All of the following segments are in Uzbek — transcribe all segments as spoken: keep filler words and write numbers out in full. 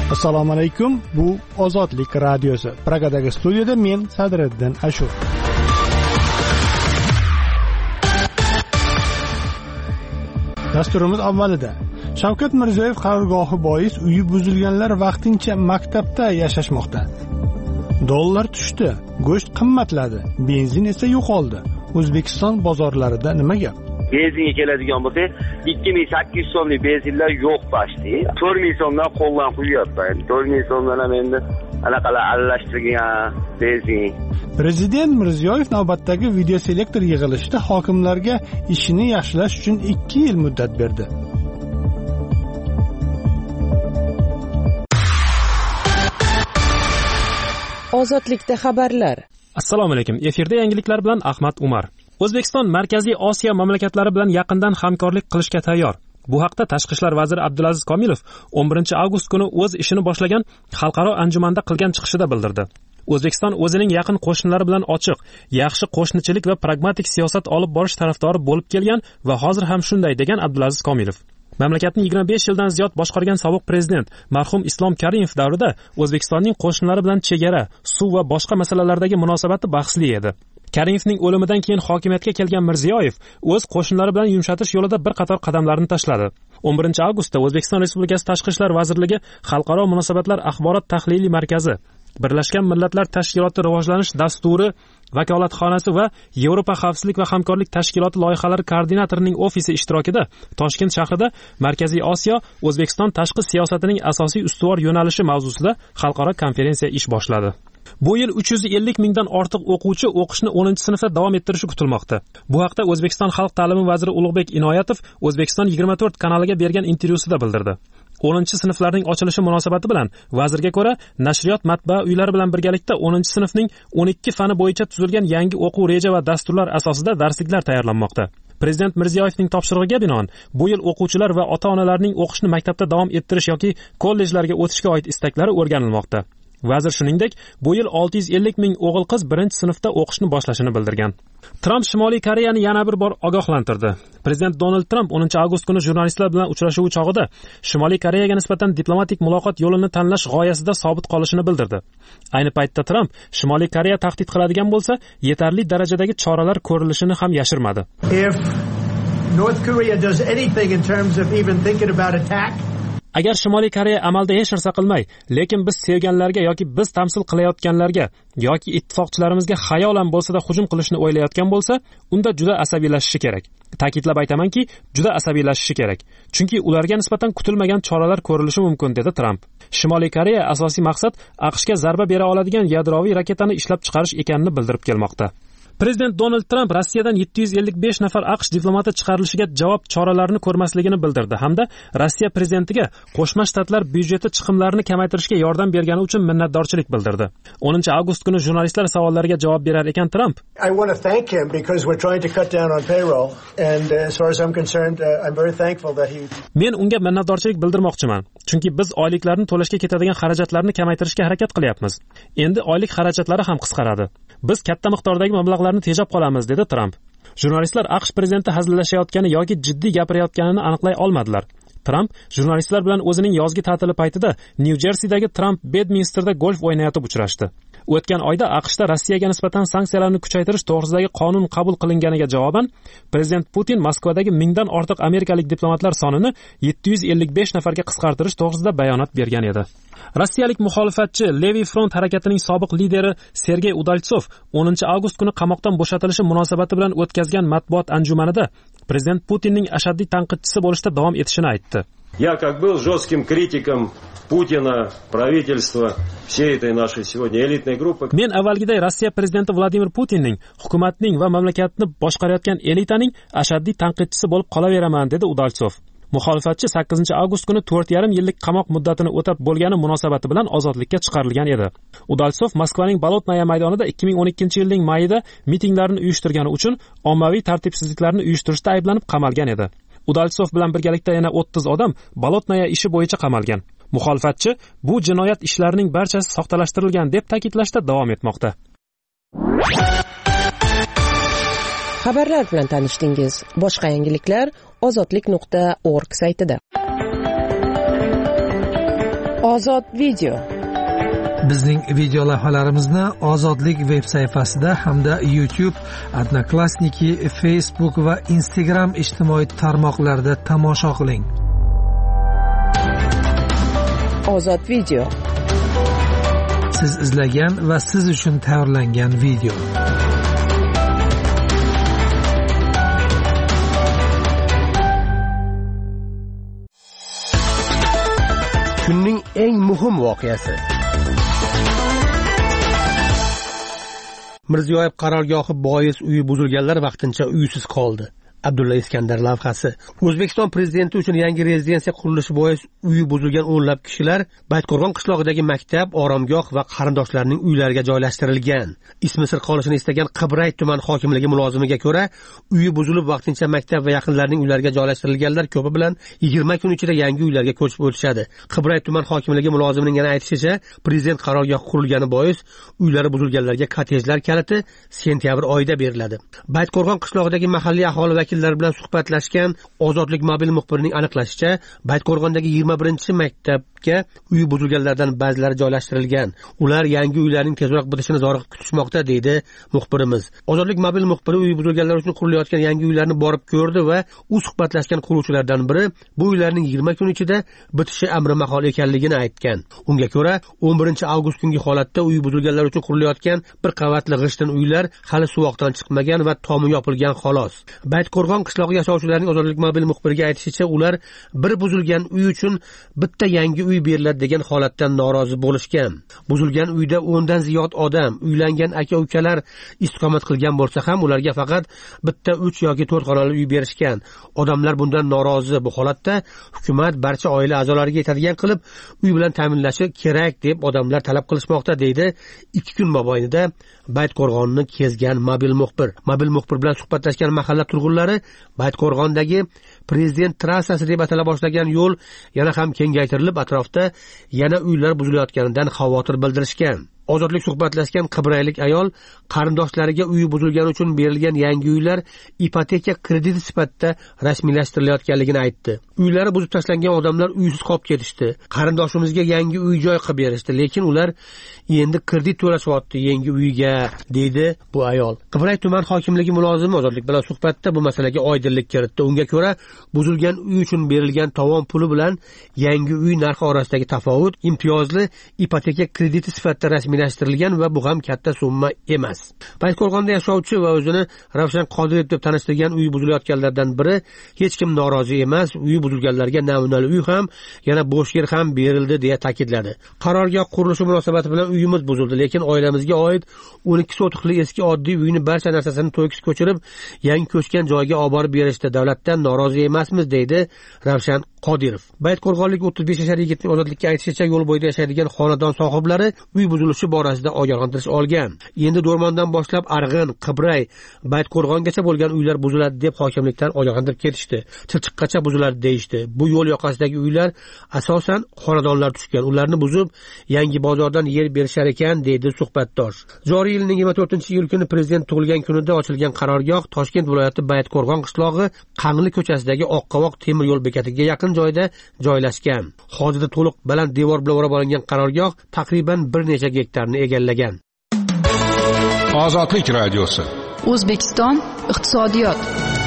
Assalomu alaykum. Bu Ozodlik radiosi. Pragadagi studiyada men Sadriddin Ashur. Dasturimiz avvalida Shavkat Mirziyoyev qarorgohi bois uyi buzilganlar vaqtincha maktabda yashashmoqda. Dollar tushdi, go'sht qimmatladi, benzin esa yo'qoldi. O'zbekiston bozorlarida nima gap? Benzinga keladigan bo'lsa, ikki ming sakkiz yuz so'mlik benzinlar yo'q bashti. to'rt ming so'mdan qo'ldan quyapman. to'rt ming so'mdan ham endi anaqalar aralashtirgan benzin. Prezident Mirziyoyev navbatdagi videoselektor yig'ilishida hokimlarga ishini yaxshilash uchun ikki yil muddat berdi. Ozodlikda xabarlar. Assalomu alaykum. Efirda yangiliklar bilan Ahmad Umar. O'zbekiston Markaziy Osiyo mamlakatlari bilan yaqindan hamkorlik qilishga tayyor. Bu haqda Tashqi ishlar vaziri Abdulaziz Komilov o'n birinchi avgust kuni o'z ishini boshlagan xalqaro anjumanda qilgan chiqishida bildirdi. O'zbekiston o'zining yaqin qo'shnilari bilan ochiq, yaxshi qo'shnichilik va pragmatik siyosat olib borish tarafdori bo'lib kelgan va hozir ham shunday degan Abdulaziz Komilov. Mamlakatni yigirma besh yildan ziyod boshqargan sobiq prezident marhum Islom Karimov davrida O'zbekistonning qo'shnilari bilan chegara, suv va boshqa masalalardagi munosabati bahsli edi. Karimovning o'limidan keyin hokimiyatga kelgan Mirziyoyev o'z qo'shnilari bilan yumshatish yo'lida bir qator qadamlarni tashladi. o'n birinchi avgustda O'zbekiston Respublikasi Tashqi ishlar vazirligi Xalqaro munosabatlar axborot tahliliy markazi, Birlashgan Millatlar Tashkiloti rivojlanish dasturi vakolatxonasi va Yevropa xavfsizlik va hamkorlik tashkiloti loyihalari koordinatorining ofisi ishtirokida Toshkent shahrida Markaziy Osiyo O'zbekiston tashqi siyosatining asosiy ustuvor yo'nalishi mavzusida xalqaro konferensiya ish boshladi. Bu yil uch yuz ellik mingdan ortiq o'quvchi o'qishni o'ninchi sinfda davom ettirishi kutilmoqda. Bu haqda O'zbekiston xalq ta'limi vaziri Ulug'bek Inoyatov O'zbekiston yigirma to'rt kanaliga bergan intervyusida bildirdi. o'ninchi sinflarning ochilishi munosabati bilan vazirga ko'ra, nashriyot matbaa uylari bilan birgalikda o'ninchi sinfning o'n ikki fani bo'yicha tuzilgan yangi o'quv reja va dasturlar asosida darsliklar tayyorlanmoqda. Prezident Mirziyoyevning topshirig'iga binoan bu yil o'quvchilar va ota-onalarning o'qishni maktabda davom ettirish yoki kollejlarga o'tishga oid istaklari o'rganilmoqda. Vazir shuningdek, bu yil olti yuz ellik ming o'g'il-qiz birinchi sinfda o'qishni boshlashini bildirgan. Tramp Shimoliy Koreyani yana bir bor ogohlantirdi. Prezident Donald Tramp o'ninchi avgust kuni jurnalistlar bilan uchrashuvi chog'ida Shimoliy Koreyaga nisbatan diplomatik muloqot yo'lini tanlash g'oyasida sobit qolishini bildirdi. Ayni paytda Tramp Shimoliy Koreya tahdid qiladigan bo'lsa, yetarli darajadagi choralar ko'rilishini ham yashirmadi. If North Korea does anything in terms of even thinking about attack, agar Shimoliy Koreya amalda hech narsa qilmay, lekin biz sevganlarga yoki biz tamsil qilayotganlarga yoki ittifoqchilarimizga xayolan bo'lsa-da hujum qilishni o'ylayotgan bo'lsa, unda juda asabiylashishi kerak. Ta'kidlab aytamanki, juda asabiylashishi kerak. Chunki ularga nisbatan kutilmagan choralar ko'rilishi mumkin, dedi Tramp. Shimoliy Koreya asosiy maqsad AQShga zarba bera oladigan yadroviy raketani ishlab chiqarish ekanini bildirib kelmoqda. Prezident Donald Tramp Rossiyadan yetti yuz ellik besh nafar AQSh diplomati chiqarilishiga javob choralarini ko'rmasligini bildirdi hamda Rossiya prezidentiga Qo'shma Shtatlar byudjeti chiqimlarini kamaytirishga yordam bergani uchun minnatdorchilik bildirdi. o'ninchi avgust kuni jurnalistlar savollariga javob berar ekan Tramp, I want to thank him because we're trying to cut down on payroll and uh, as far as I'm concerned uh, I'm very thankful that he Men unga minnatdorchilik bildirmoqchiman, chunki biz oyliklarni to'lashga ketadigan xarajatlarni kamaytirishga harakat qilyapmiz. Endi oylik xarajatlari ham qisqaradi. Biz katta miqdordagi mablag'larni tejab qolamiz, dedi Tramp. Jurnalistlar AQSh prezidenti hazillashayotgani yoki jiddiy gapirayotganini aniqlay olmadilar. Tramp jurnalistlar bilan o'zining yozgi ta'tili paytida Nyu-Jersidagi Trump Bedminsterda golf o'ynayotib uchrashdi. O'tgan oyda AQShda Rossiyaga nisbatan sanksiyalarni kuchaytirish to'g'risidagi qonun qabul qilinganiga javoban prezident Putin Moskvadagi mingdan ortiq amerikalik diplomatlar sonini yetti yuz ellik besh nafarga qisqartirish to'g'risida bayonot bergan edi. Rossiyalik muxolifatchi Levi front harakatining sobiq lideri Sergey Udaltsov o'ninchi avgust kuni qamoqdan bo'shatilishi munosabati bilan o'tkazgan matbuot anjumanida prezident Putinning ashaddiy tanqidchisi bo'lishda davom etishini aytdi. Я как был жестким критиком Путина, правительства, всей этой нашей сегодня элитной группы. Men avvalgiday Rossiya prezidenti Vladimir Putinning, hukumatning va mamlakatni boshqarayotgan elitaning ashaddiy tanqidchisi bo'lib qolaveraman, dedi Udaltsov. Muxolifatchi sakkizinchi avgust kuni to'rt yarim yillik qamoq muddatini o'tab bo'lgani munosabati bilan ozodlikka chiqarilgan edi. Udaltsov Moskvaning Bolotnaya maydonida ikki ming o'n ikkinchi yilning mayida mitinglarni uyushtirgani uchun ommaviy tartibsizliklarni uyushtirishda ayblanib qamalgan edi. Udaltsov bilan birgalikda yana o'ttiz odam Bolotnaya ishi bo'yicha qamalgan. Muxolifatchi bu jinoyat ishlarining barchasi soxtalashtirilgan deb ta'kidlashda davom etmoqda. Xabarlar bilan tanishdingiz. Boshqa yangiliklar ozodlik nuqta org saytida. Ozod video. Bizning video lavhalarimizni Ozodlik veb sayfasida hamda YouTube, Odnoklassniki, Facebook va Instagram ijtimoiy tarmoqlarida tomosha qiling. Ozod video. Siz izlagan va siz uchun tayyorlangan video. Kunning eng muhim voqeasi. Mirziyoyev qarorgohi bois uyi buzilganlar vaqtincha uysiz qoldi. Abdulla Iskandar lavhasi. O'zbekiston prezidenti uchun yangi rezidensiya qurilishi bois uyi buzilgan o'nlab kishilar Baytqo'rg'on qishlog'idagi maktab, oromgoh va qarindoshlarining uylariga joylashtirilgan. Ismi sir qolishini istagan Qibray tuman hokimligi mulozimiga ko'ra, uyi buzilib vaqtincha maktab va yaqinlarining uylariga joylashtirilganlar ko'pi bilan yigirma kun ichida yangi uylarga ko'chib o'tishadi. Qibray tuman hokimligi mulozimining yana aytishicha, prezident qarorgohi qurilgani bois uylari buzilganlarga kottejlar kaliti sentyabr oyida beriladi. Baytqo'rg'on qishlog'idagi mahalliy aholi vakillari bilan suhbatlashgan Ozodlik mobil muxbirining aniqlashicha, Baytqo'rg'ondagi yigirma birinchi maktabga uyi buzilganlardan ba'zilari joylashtirilgan. Ular yangi uylarning tezroq bitishini zoriqib kutishmoqda, deydi muxbirimiz. Ozodlik mobil muxbiri uyi buzilganlar uchun qurilayotgan yangi uylarni borib ko'rdi va u suhbatlashgan quruvchilardan biri bu uylarning yigirma kun ichida bitishi amri mahol ekanligini aytgan. Unga ko'ra, o'n birinchi avgust kungi holatda uyi buzilganlar uchun qurilayotgan bir qavatli g'ishtin uylar hali suvoqdan chiqmagan va tomi yopilgan xolos. Baytqo'rg'on qishlog'i yashovchilarining Ozodlik mobil muxbiriga aytishicha, ular bir buzilgan uy uchun bitta yangi uy beriladi degan holatdan norozi bo'lishgan. Buzilgan uyda o'ndan ziyod odam, uylangan aka-ukalar istiqomat qilgan bo'lsa ham, ularga faqat bitta uch yoki to'rt xonali uy berishgan. Odamlar bundan norozi. Bu holatda hukumat barcha oila a'zolariga yetadigan qilib uy bilan ta'minlashi kerak deb odamlar talab qilishmoqda, deydi ikki kun mobaynida Baytqo'rg'onni kezgan mobil muxbir. Mobil muxbir bilan suhbatlashgan mahalla turg'unlari Baytqo'rg'ondagi Prezident trassasi deb atala boshlagan yo'l yana ham kengaytirilib, atrofda yana uylar buzilayotganidan xavotir bildirishgan. Ozodlik suhbatlashgan qibraylik ayol qarindoshlariga uyi buzilgani uchun berilgan yangi uylar ipoteka krediti sifatida rasmiylashtirilayotganligini aytdi. Uylari buzib tashlangan odamlar uysiz qolib ketishdi. Qarindoshimizga yangi uy joy qilib berishdi, lekin ular endi kredit to'lashyapti yangi uyga, deydi bu ayol. Qibray tuman hokimligi mulozimi Ozodlik bilan suhbatda bu masalaga oydinlik kiritdi. Unga ko'ra, buzilgan uy uchun berilgan tovon puli bilan yangi uy narxi orasidagi tafovut imtiyozli ipoteka krediti sifatida rasmiy lashtirilgan va bu ham katta summa emas. Baytqo'rg'onda yashovchi va o'zini Ravshan Qodirov deb tanishtirgan uyi buzilayotganlardan biri hech kim norozi emas, uyi buzilganlarga namunali uy ham, yana bo'sh yer ham berildi deya ta'kidladi. Qarorgoh qurilishi munosabati bilan uyimiz buzildi, lekin oilamizga oid o'n ikki sotixli eski oddiy uyni barcha narsasini to'kis ko'chirib, yangi ko'chgan joyga olib borib berishdi. Davlatdan norozi emasmiz, deydi Ravshan Qodirov. Baytqo'rg'onlik o'ttiz besh yashar yigitning Ozodlikka aytishicha, yo'l bo'yida yashaydigan xonadon sohiblari uy buzilishi borasida ogohlantirish olgan. Endi Do'rmondan boshlab Arg'in, Qibray, Baytqo'rg'ongacha bo'lgan uylar buziladi deb hokimlikdan ogohlantirib ketishdi. Chirchiqqacha buziladi deyishdi. Bu yo'l yoqasidagi uylar asosan xonadonlar tushgan. Ularni buzib, yangi bozordan yer berishar ekan, deydi suhbatdosh. Joriy yilning yigirma to'rtinchi iyul kuni prezident tug'ilgan kunida ochilgan qarorgoh Toshkent viloyati Baytqo'rg'on qishlog'i Qangli ko'chasidagi Oqqovoq temir yo'l bekatiga yaqin joyda joylashgan. Hozirda to'liq baland devor bilan o'rab olingan qarorgoh taqriban bir necha gektarni egallagan. Ozodlik radiosi. O'zbekiston iqtisodiyot.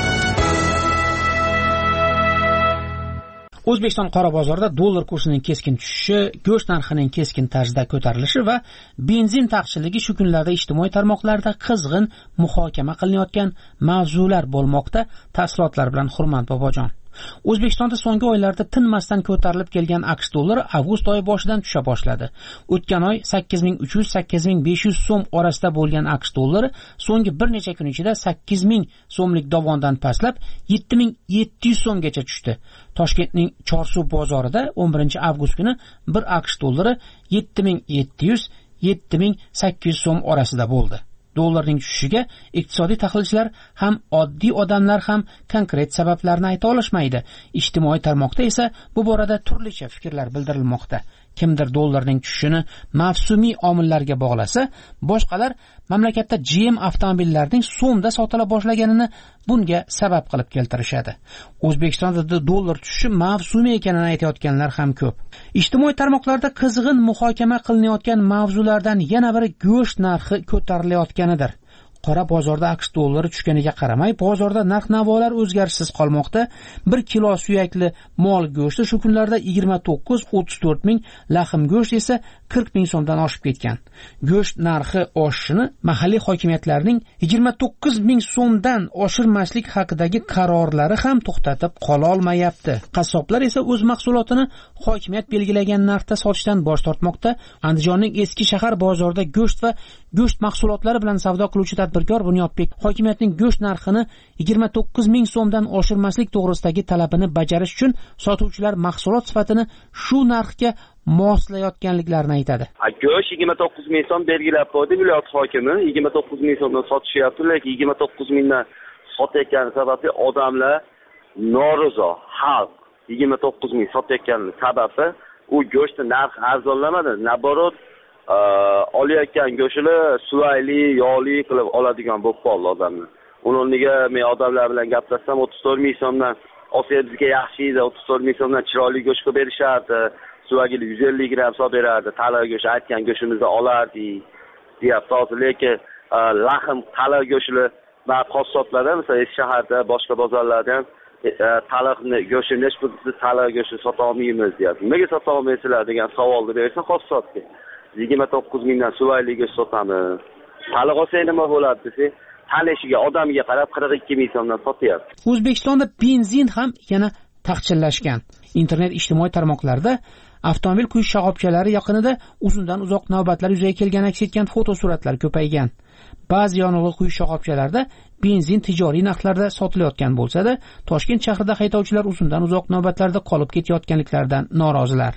O'zbekiston qora bozorida dollar kursining keskin tushishi, go'sht narxining keskin tarzda ko'tarilishi va benzin taqchilligi shu kunlarda ijtimoiy tarmoqlarda qizg'in muhokama qilinayotgan mavzular bo'lmoqda. Tafsilotlar bilan Hurmat Bobojon. O'zbekistonda so'nggi oylarda tinmasdan ko'tarilib kelgan AQSh dollari avgust oyi boshidan tusha boshladi. O'tgan oy sakkiz ming uch yuz sakkiz ming besh yuz so'm orasida bo'lgan AQSh dollari so'nggi bir necha kun ichida sakkiz ming so'mlik dovondan pastlab yetti ming yetti yuz so'mgacha tushdi. Toshkentning Chorsu bozorida o'n birinchi avgust kuni bir AQSh dollari yetti ming yetti yuz yetti ming sakkiz yuz so'm orasida bo'ldi. Dollarning tushishiga iqtisodiy tahlilchilar ham oddiy odamlar ham konkret sabablarni ayta olishmaydi. Ijtimoiy tarmoqda esa bu borada turlicha fikrlar bildirilmoqda. kimdir dollarning tushishini mavsumiy omillarga bog'lasa, boshqalar mamlakatda G M avtomobillarining so'mda sotila boshlaganini bunga sabab qilib keltirishadi. O'zbekistonda dollar tushishi mavsumiy ekanini aytayotganlar ham ko'p. Ijtimoiy tarmoqlarda qizg'in muhokama qilinayotgan mavzulardan yana biri go'sht narxi ko'tarilayotganidir. Qora bozorda AQSh dollari tushganiga qaramay, bozorda narx-navolar o'zgarishsiz qolmoqda. bir kilo suyakli mol go'shti shu kunlarda yigirma to'qqiz o'ttiz to'rt ming, lahm go'sht esa qirq ming so'mdan oshib ketgan. Go'sht narxi oshishini mahalliy hokimiyatlarning yigirma to'qqiz ming so'mdan oshirmaslik haqidagi qarorlari ham to'xtatib qola olmayapti. Qassoblar esa o'z mahsulotini hokimiyat belgilagan narxda sotishdan bosh tortmoqda. Andijonning eski shahar bozorida go'sht va go'sht mahsulotlari bilan savdo qiluvchi tadbirkor Bunyodbek hokimiyatning go'sht narxini yigirma to'qqiz ming so'mdan oshirmaslik to'g'risidagi talabini bajarish uchun sotuvchilar mahsulot sifatini shu narxga moslayotganliklarini aytadi. Go'sht yigirma to'qqiz ming so'm belgilab qo'ydi viloyat hokimi. yigirma to'qqiz ming so'mdan sotishyapti, lekin yigirma to'qqiz mingdan sotayotgani sababli odamlar norozi. Xalq yigirma to'qqiz ming sotayotgani sababi u go'shtni narxi arzonlamadi. Naborot olayotgan go'shtni suvayli, yog'li qilib oladigan bo'lib qoldi odamlar. Ularga men odamlar bilan gaplashsam o'ttiz to'rt ming so'mdan olsa bizga yaxshi edi, o'ttiz to'rt ming so'mdan chiroyli go'sht qilib berishardi. Suvagili yuz ellik gramm hisob berardi. Tala go'sht aytgan go'shtimizni olardik, deyapti. Hozir lekin lahm tala go'shtli va qassoblarda, masalan, shaharda, boshqa bozorlarda ham taliqni go'shtini biz tala go'sht sota olmaymiz deyapti. Nimaga sota olmaysizlar degan savolni bersa qassobga. yigirma to'qqiz mingdan suvayli go'sht sotamiz. Taliq olsa nima bo'ladi desa, tanishiga odamga qarab qirq ikki ming so'mdan sotyapti. O'zbekistonda benzin ham yana taqchillashgan. Internet ijtimoiy tarmoqlarda avtomobil quyish shoxobchalari yaqinida uzundan uzoq navbatlar yuzaga kelgan aks etgan fotosuratlar ko'paygan. Ba'zi yonilg'i quyish shoxobchalarida benzin tijoriy narxlarda sotilayotgan bo'lsa-da, Toshkent shahrida haydovchilar uzundan uzoq navbatlarda qolib ketayotganliklaridan norozilar.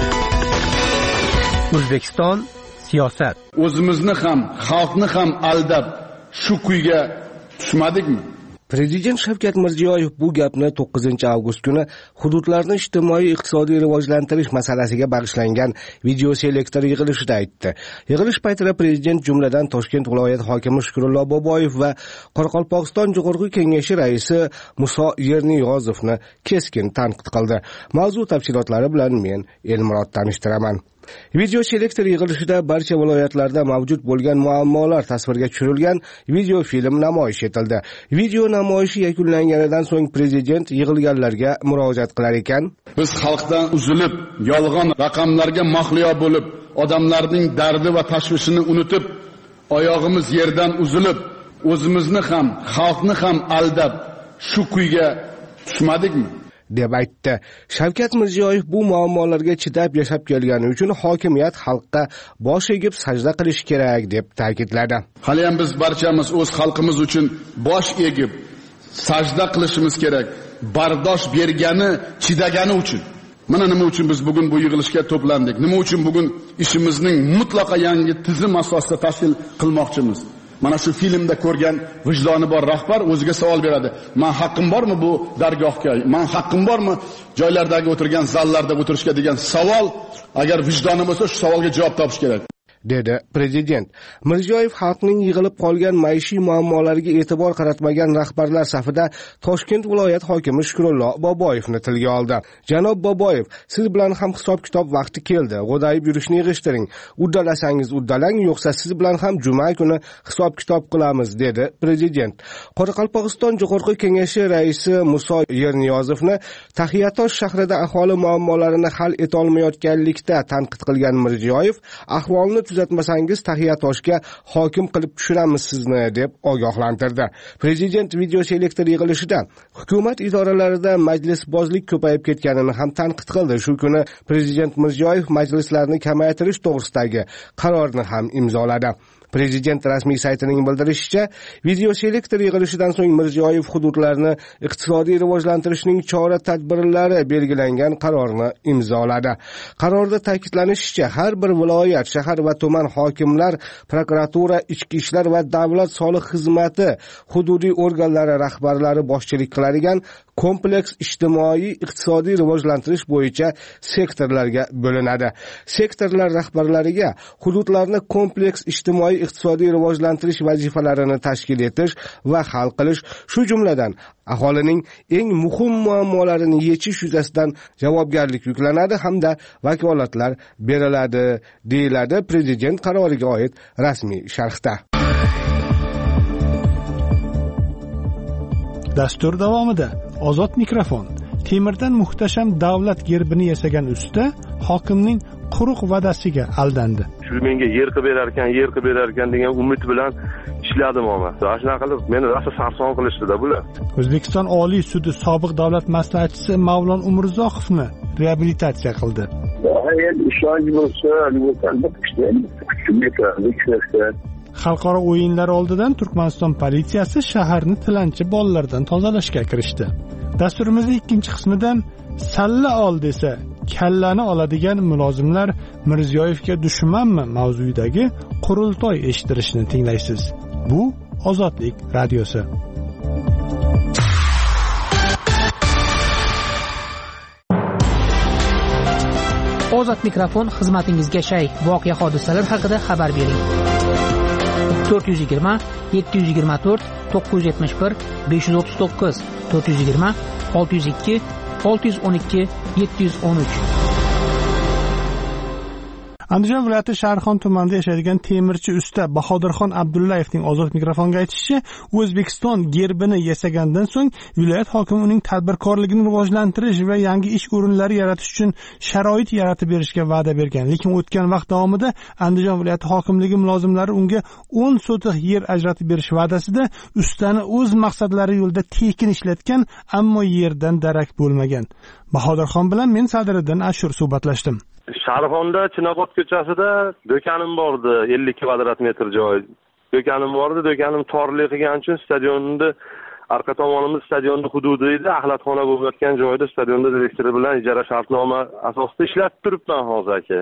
O'zbekiston siyosat. O'zimizni ham, xalqni ham aldab shu kuyga tushmadikmi? Prezident Shavkat Mirziyoyev bu gapni to'qqizinchi avgust kuni hududlarni ijtimoiy iqtisodiy rivojlantirish masalasiga bag'ishlangan video selektor yig'ilishida aytdi. Yig'ilish paytida prezident jumladan Toshkent viloyat hokimi Shukrullo Boboyev va Qoraqalpog'iston Jo'qorg'i Kengashi raisi Muso Yerniyozovni keskin tanqid qildi. Mavzu tafsilotlari bilan men Elmurod tanishtiraman. Video selektor yig'ilishida barcha viloyatlarda mavjud bo'lgan muammolar tasvirga tushirilgan video film namoyish etildi. Video namoyishi yakunlanganidan so'ng prezident yig'ilganlarga murojaat qilar ekan: Biz xalqdan uzilib, yolg'on raqamlarga mahliyo bo'lib, odamlarning dardi va tashvishini unutib, oyog'imiz yerdan uzilib, o'zimizni ham, xalqni ham aldab shu kuyga tushmadikmi? deb aytdi. Shavkat Mirziyoyev bu muammolarga chidab yashab kelgani uchun hokimiyat xalqqa bosh egib sajda qilish kerak deb ta'kidladi. Hali ham biz barchamiz o'z xalqimiz uchun bosh egib sajda qilishimiz kerak. Bardosh bergani, chidagani uchun. Mana nima uchun biz bugun bu yig'ilishga to'plandik. Nima uchun bugun ishimizning mutlaqo yangi tizim asosida tashkil qilmoqchimiz. Mana shu filmda ko'rgan vijdoni bor rahbar o'ziga savol beradi. Men haqqim bormi bu dargohga? Men haqqim bormi joylardagi o'tirgan zallarda o'tirishga degan savol, agar vijdoni bo'lsa shu savolga javob topish kerak. dedi prezident. Mirziyoyev xalqning yig'ilib qolgan maishiy muammolariga e'tibor qaratmagan rahbarlar safida Toshkent viloyat hokimi Shukrullo Boboyevni tilga oldi. Janob Boboyev, siz bilan ham hisob-kitob vaqti keldi. G'odayib yurishni yig'ishtiring. Uddalasangiz uddalang, yo'qsa siz bilan ham juma kuni hisob-kitob qilamiz, dedi prezident. Qoraqalpog'iston Jo'qorg'i Kengashi raisi Muso Yerniyozovni Taxiyatosh shahrida aholi muammolarini hal eta olmayotganlikda tanqid qilgan Mirziyoyev, ahvolni tuzatmasangiz Taxiyatoshga hokim qilib tushiramiz sizni, deb ogohlantirdi. Prezident video selektor yig'ilishida hukumat idoralarida majlisbozlik ko'payib ketganini ham tanqid qildi. Shu kuni prezident Mirziyoyev majlislarni kamaytirish to'g'risidagi qarorni ham imzoladi. Prezident rasmiy saytining bildirishicha, video selektor yig'ilishidan so'ng Mirziyoyev hududlarni iqtisodiy rivojlantirishning chora-tadbirlari belgilangan qarorni imzoladi. Qarorda ta'kidlanishicha, har bir viloyat, shahar va tuman hokimlar, prokuratura, ichki ishlar va davlat soliq xizmati hududiy organlari rahbarlari boshchilik qiladigan kompleks ijtimoiy iqtisodiy rivojlantirish bo'yicha sektorlarga bo'linadi. Sektorlar rahbarlariga hududlarni kompleks ijtimoiy iqtisodiy rivojlantirish vazifalarini tashkil etish va hal qilish, shu jumladan aholining eng muhim muammolarini yechish yuzasidan javobgarlik yuklanadi hamda vakolatlar beriladi, deyiladi prezident qaroriga oid rasmiy sharhda. Dastur davomida ozod mikrofon. Temirdan muhtasham davlat gerbini yasagan usta hokimning quruq va'dasiga aldandi. Shu menga yer qilib berar ekan, yer qilib berar ekan degan umid bilan ishladim omad. Shunaqa qilib meni rosa sarson qilishdi-da bular. O'zbekiston Oliy sudi sobiq davlat maslahatchisi Mavlon Umurzoqovni reabilitatsiya qildi. Xalqaro o'yinlar oldidan Turkmaniston politsiyasi shaharni tilanchi bolalardan tozalashga kirishdi. Dasturimizning ikkinchi qismidan salla ol desa kallani oladigan mulozimlar Mirziyoyevga dushmanmi mavzuidagi qurultoy eshittirishni tinglaysiz. Bu Ozodlik radiosi. Ozod mikrofon xizmatingizga shay. Voqea hodisalar haqida xabar bering. to'rt yuz yigirma yetti yuz yigirma to'rt to'qqiz yuz yetmish bir besh yuz o'ttiz to'qqiz to'rt yuz yigirma olti yuz ikki olti yuz o'n ikki yetti yuz o'n uch. Andijon viloyati Sharxon tumanida yashaydigan temirchi usta Bahodirxon Abdullayevning ozod mikrofonga aytishicha, O'zbekiston gerbini yasagandan so'ng viloyat hokimi uning tadbirkorligini rivojlantirish va yangi ish o'rinlari yaratish uchun sharoit yaratib berishga va'da bergan. Lekin o'tgan vaqt davomida Andijon viloyati hokimligi mulozimlari unga o'n sotix yer ajratib berish va'dasida ustani o'z maqsadlari yo'lida tekin ishlatgan, ammo yerdan darak bo'lmagan. Bahodirxon bilan men Sadiriddin Ashur suhbatlashdim. Sharxonda Chinobod ko'chasida do'konim bordi, ellik kvadrat metr joy. Do'konim bordi, do'konim torlik qilgani uchun stadionni arqa tomonimiz stadionni hududi edi, axlatxona bo'layotgan joyda stadionda direktori bilan ijara shartnoma asosida ishlatib turibman hozir aka.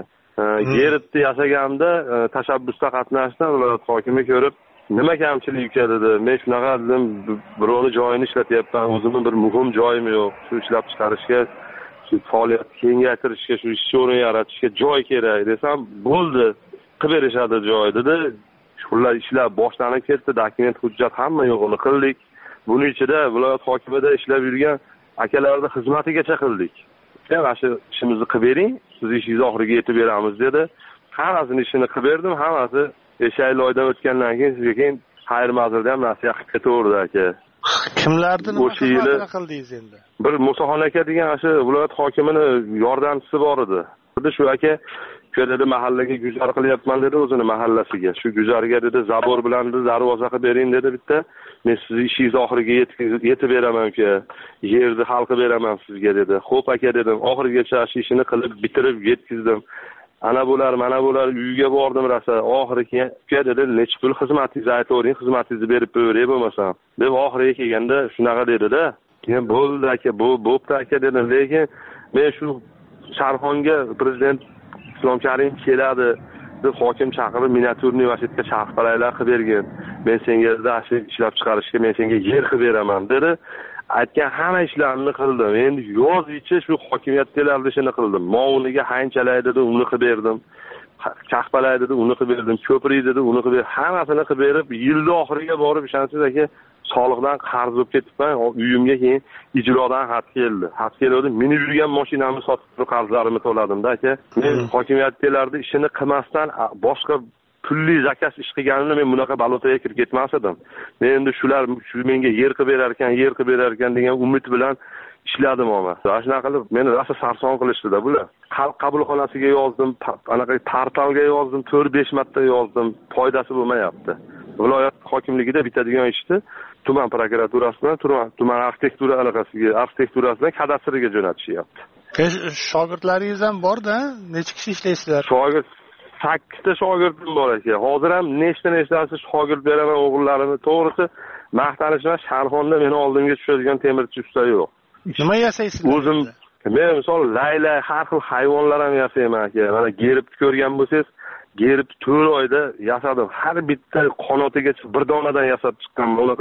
Gerbni yasaganimda tashabbusda qatnashdim, viloyat hokimi ko'rib, nima kamchilik uka dedi. Men shunaqa dedim, birovni joyini ishlatyapman, o'zimning bir muhim joyim yo'q. Shu ishlab chiqarishga faoliyat kengaytirishga, shu ish o'rin yaratishga joy kerak desam, bo'ldi, qilib berishadi joy dedi. Shunlar ishlar boshlanib ketdi, dokument, hujjat hamma yo'g'ini qildik. Buning ichida viloyat hokimida ishlab yurgan akalarning xizmatigacha qildik. Mana shu ishimizni qilib bering, siz ishingiz oxiriga yetib beramiz dedi. Hammasini ishini qilib berdim, hammasi eshak oydan o'tgandan keyin sizga keyin xayr mazilda ham nasihat qilib ketaverdi aka. Kimlarni nima xizmatini qildingiz endi? Bir Musoxon aka degan shu viloyat hokimini yordamchisi bor edi. Shu aka dedi mahallaga guzar qilyapman dedi o'zini mahallasiga. Shu guzarga dedi zabor bilan dedi darvoza qilib bering dedi bitta. Men sizni ishingiz oxiriga yetib beraman-ku. Yerni hal qilib beraman sizga dedi. Xo'p aka dedim. Oxirigacha shu ishini qilib bitirib yetkizdim. Ana bular, mana bular uyiga bordim rasa. Oxiriga uka dedi, "Nech pul xizmatingizni aytavering, xizmatingizni berib beray bo'lmasam." deb oxiriga kelganda shunaqa dedi-da. Keyin bo'ldi aka, bu bo'pti aka dedim. Lekin men shu Sharxonga prezident Islom Karimov keladi deb hokim chaqirib miniatyur universitetga sharhparaylar qilib bergan. Men senga dashi ishlab chiqarishga men senga yer qilib beraman dedi. Aytgan hamma ishlarni qildim. Endi yoz ichi shu hokimiyatdalarda ishini qildim. Movuniga hanchalaydi dedi, uni qilib berdim. Chaqpalaydi dedi, uni qilib berdim. Ko'prik dedi, uni qilib berdim. Hammasini qilib berib, yilning oxiriga borib ishonsiz aka, soliqdan qarz olib ketibman. Uyimga keyin ijrodan xat keldi. Xat keldi, minib yurgan mashinamni sotib turib qarzlarimni to'ladim-da aka. Men hokimiyatdalarda ishini qilmasdan boshqa pulli zakas ish qilganimda men bunaqa balotaga kirib ketmas edim. Men endi shular shu menga yer qilib berar ekan, yer qilib berar ekan degan umid bilan ishladim omad. Shunaqa qilib meni rosa sarson qilishdi-da bular. Xalq qabulxonasiga yozdim, anaqa portalga yozdim, to'rt besh marta yozdim, foydasi bo'lmayapti. Viloyat hokimligida bitadigan ishni tuman prokuraturasidan, tuman arxitektura aloqasiga, arxitekturasidan kadastriga jo'natishyapti. Shogirdlaringiz ham bor-da, necha kishi ishlaysizlar? Shogird sakkizta shogirdim bor aka. Hozir ham nechta nechtasi shogird beraman o'g'illarimni. To'g'risi, maqtanishdan Sharxonda meni oldimga tushadigan temirchi usta yo'q. Nima yasaysizlar? O'zim men misol layla, har xil hayvonlar ham yasayman aka. Mana gerbni ko'rgan bo'lsangiz, gerbni to'rt oyda yasadim. Har bitta qanotigacha bir donadan yasab chiqqan. Unaqa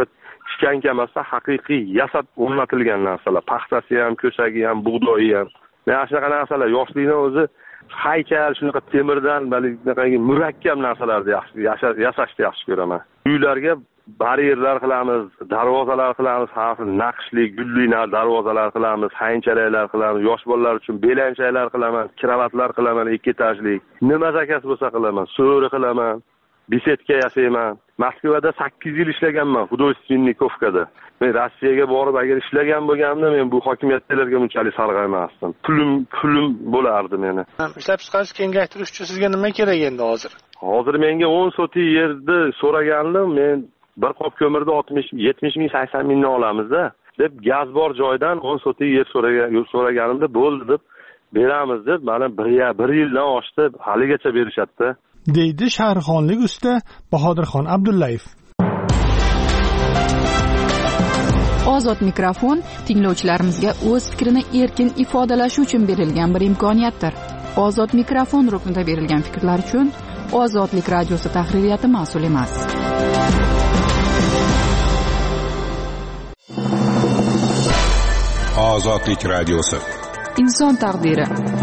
ishkanka emasda haqiqiy yasab o'rnatilgan narsalar. Paxtasi ham, ko'sagi ham, bug'doyi ham. Mana shunaqa narsalar yoshlikdan o'zi haykal, shunaqa temirdan, balki murakkab narsalarni yaxshi yasashni yaxshi ko'raman. Uylarga baryerlar qilamiz, darvozalar qilamiz, har xil naqshli, gulli darvozalar qilamiz, haynchalaylar qilamiz, yosh bolalar uchun belanchaylar qilaman, kravatlar qilaman, ikki etajli. Nima zakasi bo'lsa qilaman, so'ri qilaman, bisetka yasayman. Moskvada sakkiz yil ishlaganman, Xudosvinnikovkada. Men Rossiyaga borib agar ishlagan bo'lganimda men bu hokimiyatlarga bunchalik sarg'aymasdim. Pulim pulim bo'lardi meni. Ishlab chiqarish kengaytirish uchun sizga nima kerak endi hozir? Hozir menga o'n soti yerni so'ragandim, men bir qop ko'mirni oltmish, yetmish ming, sakson mingdan olamiz-da deb gaz bor joydan o'n soti yer so'ragan, so'raganimda bo'ldi deb beramiz deb, mana bir yildan oshdi, haligacha berishadi. Deydi shahrixonlik usta Bahodirxon Abdullayev. Ozod mikrofon tinglovchilarimizga o'z fikrini erkin ifodalashi uchun berilgan bir imkoniyatdir. Ozod mikrofon ruknida berilgan fikrlar uchun Ozodlik radiosi tahririyati mas'ul emas. Ozodlik radiosi. Inson taqdiri.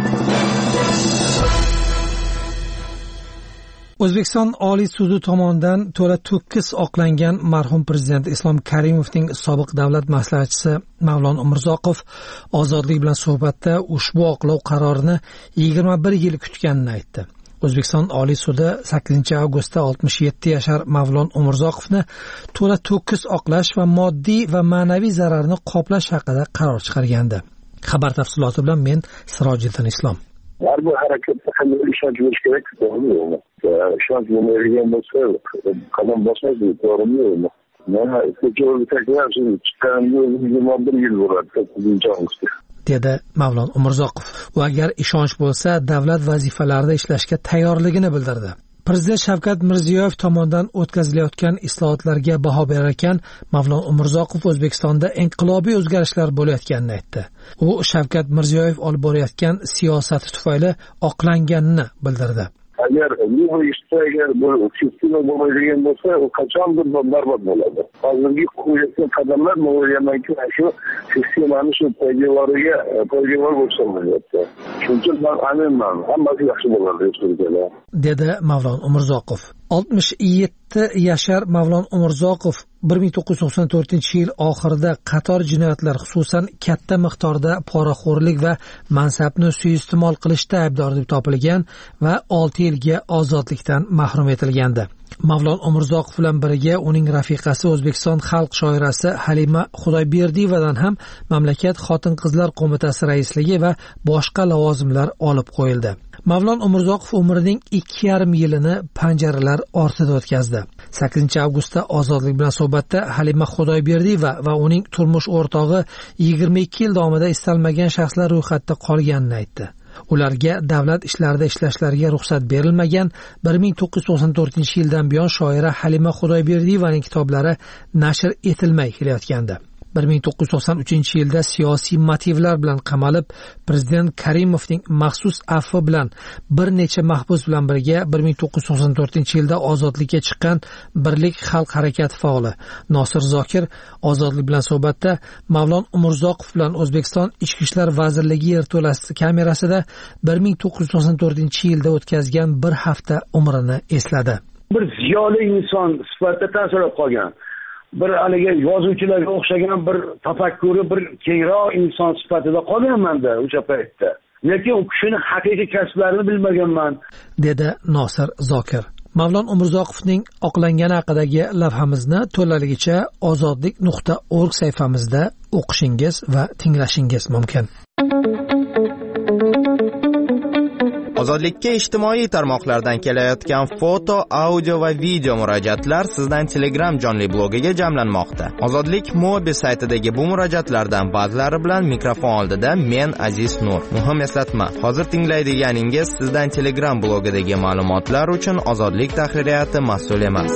O'zbekiston Oliy sudi tomonidan to'la to'kis oqlangan marhum prezident Islom Karimovning sobiq davlat maslahatchisi Mavlon Umurzoqov Ozodlik bilan suhbatda ushbu oqlov qarorini yigirma bir yil kutganini aytdi. O'zbekiston Oliy sudi sakkizinchi avgustda oltmish yetti yashar Mavlon Umurzoqovni to'la to'kis oqlash va moddiy va ma'naviy zararni qoplash haqida qaror chiqargandi. Xabar tafsiloti bilan men Sirojiddin Islom. Har bir harakatda qanday ishonch bo'lish kerak, to'g'rimi? Ishonch bo'lmaydigan bo'lsa, qadam bosmaydi, to'g'rimi? Mana ko'chirib taklif chiqqanimda yigirma bir yil bo'ladi, sakkizinchi avgustda. dedi Mavlon Umurzoqov. Va agar ishonch bo'lsa, davlat vazifalarida ishlashga tayyorligini bildirdi. Prezident Shavkat Mirziyoyev tomonidan o'tkazilayotgan islohotlarga baho berar ekan, Mavlon Umurzoqov O'zbekistonda inqilobiy o'zgarishlar bo'layotganini aytdi. U Shavkat Mirziyoyev olib borayotgan siyosati tufayli oqlanganini bildirdi. Agar bu ishda agar bu sistema bo'lmaydigan bo'lsa, u qachondir barbod bo'ladi. Hozirgi qo'yilgan qadamlar o'ylaymanki, shu sistemani shu poydevoriga poydevor bo'lsa, chunki men aminman, hammasi yaxshi bo'ladi respublikada, dedi Mavlon Umurzoqov. oltmish yetti yashar Mavlon Umurzoqov bir ming to'qqiz yuz to'qson to'rtinchi yil oxirida qator jinoyatlar, xususan katta miqdorda poraxo'rlik va mansabni suiiste'mol qilishda aybdor deb topilgan va olti yilga ozodlikdan mahrum etilgandi. Mavlon Umurzoqov bilan birga uning rafiqasi O'zbekiston xalq shoirasi Halima Xudoyberdiyevadan ham mamlakat xotin-qizlar qo'mitasi raisligi va boshqa lavozimlar olib qo'yildi. Mavlon Umurzoqov umrining ikki yarim yilini panjaralar ortida o'tkazdi. sakkizinchi avgustda Ozodlik bilan suhbatda Halima Xudoyberdiyeva va uning turmush o'rtog'i yigirma ikki yil davomida istalmagan shaxslar ro'yxatida qolganini aytdi. Ularga davlat ishlarida ishlashlariga ruxsat berilmagan. bir ming to'qqiz yuz to'qson to'rtinchi yildan buyon shoira Halima Xudoyberdiyevaning kitoblari nashr etilmay kelayotgandi. bir ming to'qqiz yuz to'qson uchinchi yilda siyosiy motivlar bilan qamalib, prezident Karimovning maxsus afvi bilan bir necha mahbus bilan birga bir ming to'qqiz yuz to'qson to'rtinchi yilda ozodlikka chiqqan Birlik xalq harakati faoli Nosir Zokir Ozodlik bilan suhbatda Mavlon Umurzoqov bilan O'zbekiston Ichki ishlar vazirligi yerto'lasi kamerasida bir ming to'qqiz yuz to'qson to'rtinchi yilda o'tkazgan bir hafta umrini esladi. Bir ziyoli inson sifatida tasavvur qolgan. Bir haligi yozuvchilarga o'xshagan bir tafakkuri, bir kengroq inson sifatida qolganman-da o'sha paytda. Lekin u kishining haqiqiy kasblarini bilmaganman, dedi Nosir Zokir. Mavlon Umurzoqovning oqlangani haqidagi lavhamizni to'laligicha ozodlik nuqta org sayfamizda o'qishingiz va tinglashingiz mumkin. Ozodlikka ijtimoiy tarmoqlardan kelayotgan foto, audio va video murojaatlar sizdan Telegram jonli blogiga jamlanmoqda. Ozodlik Mobi saytidagi bu murojaatlardan ba'zilari bilan mikrofon oldida men Aziz Nur. Muhim eslatma, hozir tinglaydiganingiz sizdan Telegram blogidagi ma'lumotlar uchun Ozodlik tahririyati mas'ul emas.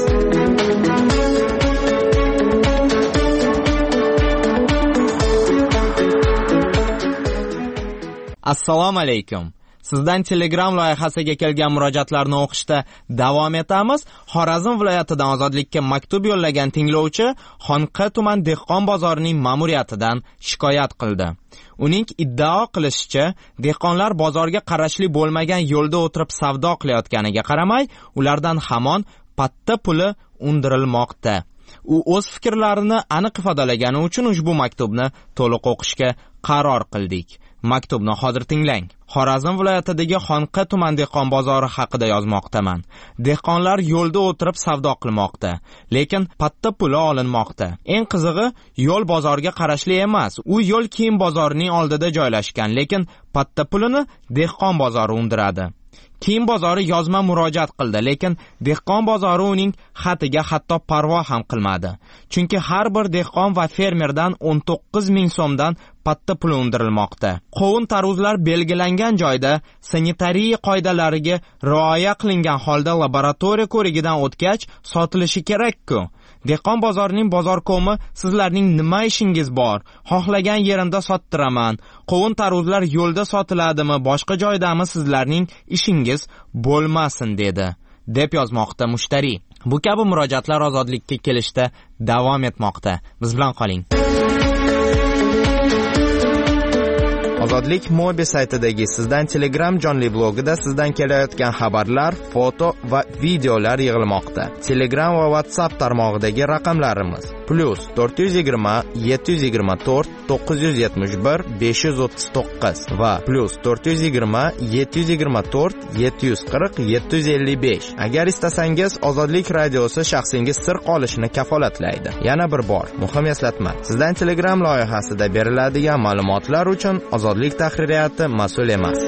Assalomu alaykum. Sizdan Telegram loyihasiga kelgan murojaatlarni o'qishda davom etamiz. Xorazm viloyatidan Ozodlikka maktub yo'llagan tinglovchi Xonqa tuman dehqon bozorining ma'muriyatidan shikoyat qildi. Uning iddao qilishicha, dehqonlar bozorga qarashli bo'lmagan yo'lda o'tirib savdo qilayotganiga qaramay, ulardan hamon patta puli undirilmoqda. U o'z fikrlarini aniq ifodalagani uchun ushbu maktubni to'liq o'qishga qaror qildik. Maktubni hozir tinglang. Xorazm viloyatidagi Xonqa tuman dehqon bozori haqida yozmoqdaman. Dehqonlar yo'lda o'tirib savdo qilmoqda, lekin patta puli olinmoqda. Eng qizig'i, yo'l bozorga qarashli emas. U yo'l kiyim bozorining oldida joylashgan, lekin patta pulini dehqon bozori undiradi. Kiyim bozori yozma murojaat qildi, lekin dehqon bozori uning xatiga hatto parvo ham qilmadi. Chunki har bir dehqon va fermerdan o'n to'qqiz ming so'mdan patta pul undirilmoqda. Qovun tarvuzlar belgilangan joyda sanitariya qoidalariga rioya qilingan holda laboratoriya ko'rigidan o'tgach sotilishi kerak-ku. Dehqon bozorining bozor komi sizlarning nima ishingiz bor? Xohlagan yerimda sottiraman. Qovun tarvuzlar yo'lda sotiladimi, boshqa joydami sizlarning ishingiz bo'lmasin dedi, deb yozmoqda mushtari. Bu kabi murojaatlar Ozodlikka kelishda davom etmoqda. Biz bilan qoling. Ozodlik Mobi saytidagi sizdan Telegram jonli blogida sizdan kelayotgan xabarlar, foto va videolar yig'ilmoqda. Telegram va WhatsApp tarmog'idagi raqamlarimiz plus to'rt yuz yigirma yetti yuz yigirma to'rt to'qqiz yuz yetmish bir besh yuz o'ttiz to'qqiz va plus to'rt yuz yigirma yetti yuz yigirma to'rt yetti yuz qirq yetti yuz ellik besh. Agar istasangiz Ozodlik radiosi shaxsingiz sir qolishini kafolatlaydi. Yana bir bor muhim eslatma. Sizdan Telegram loyihasida beriladigan ma'lumotlar uchun Ozodlik tahririyati mas'ul emas.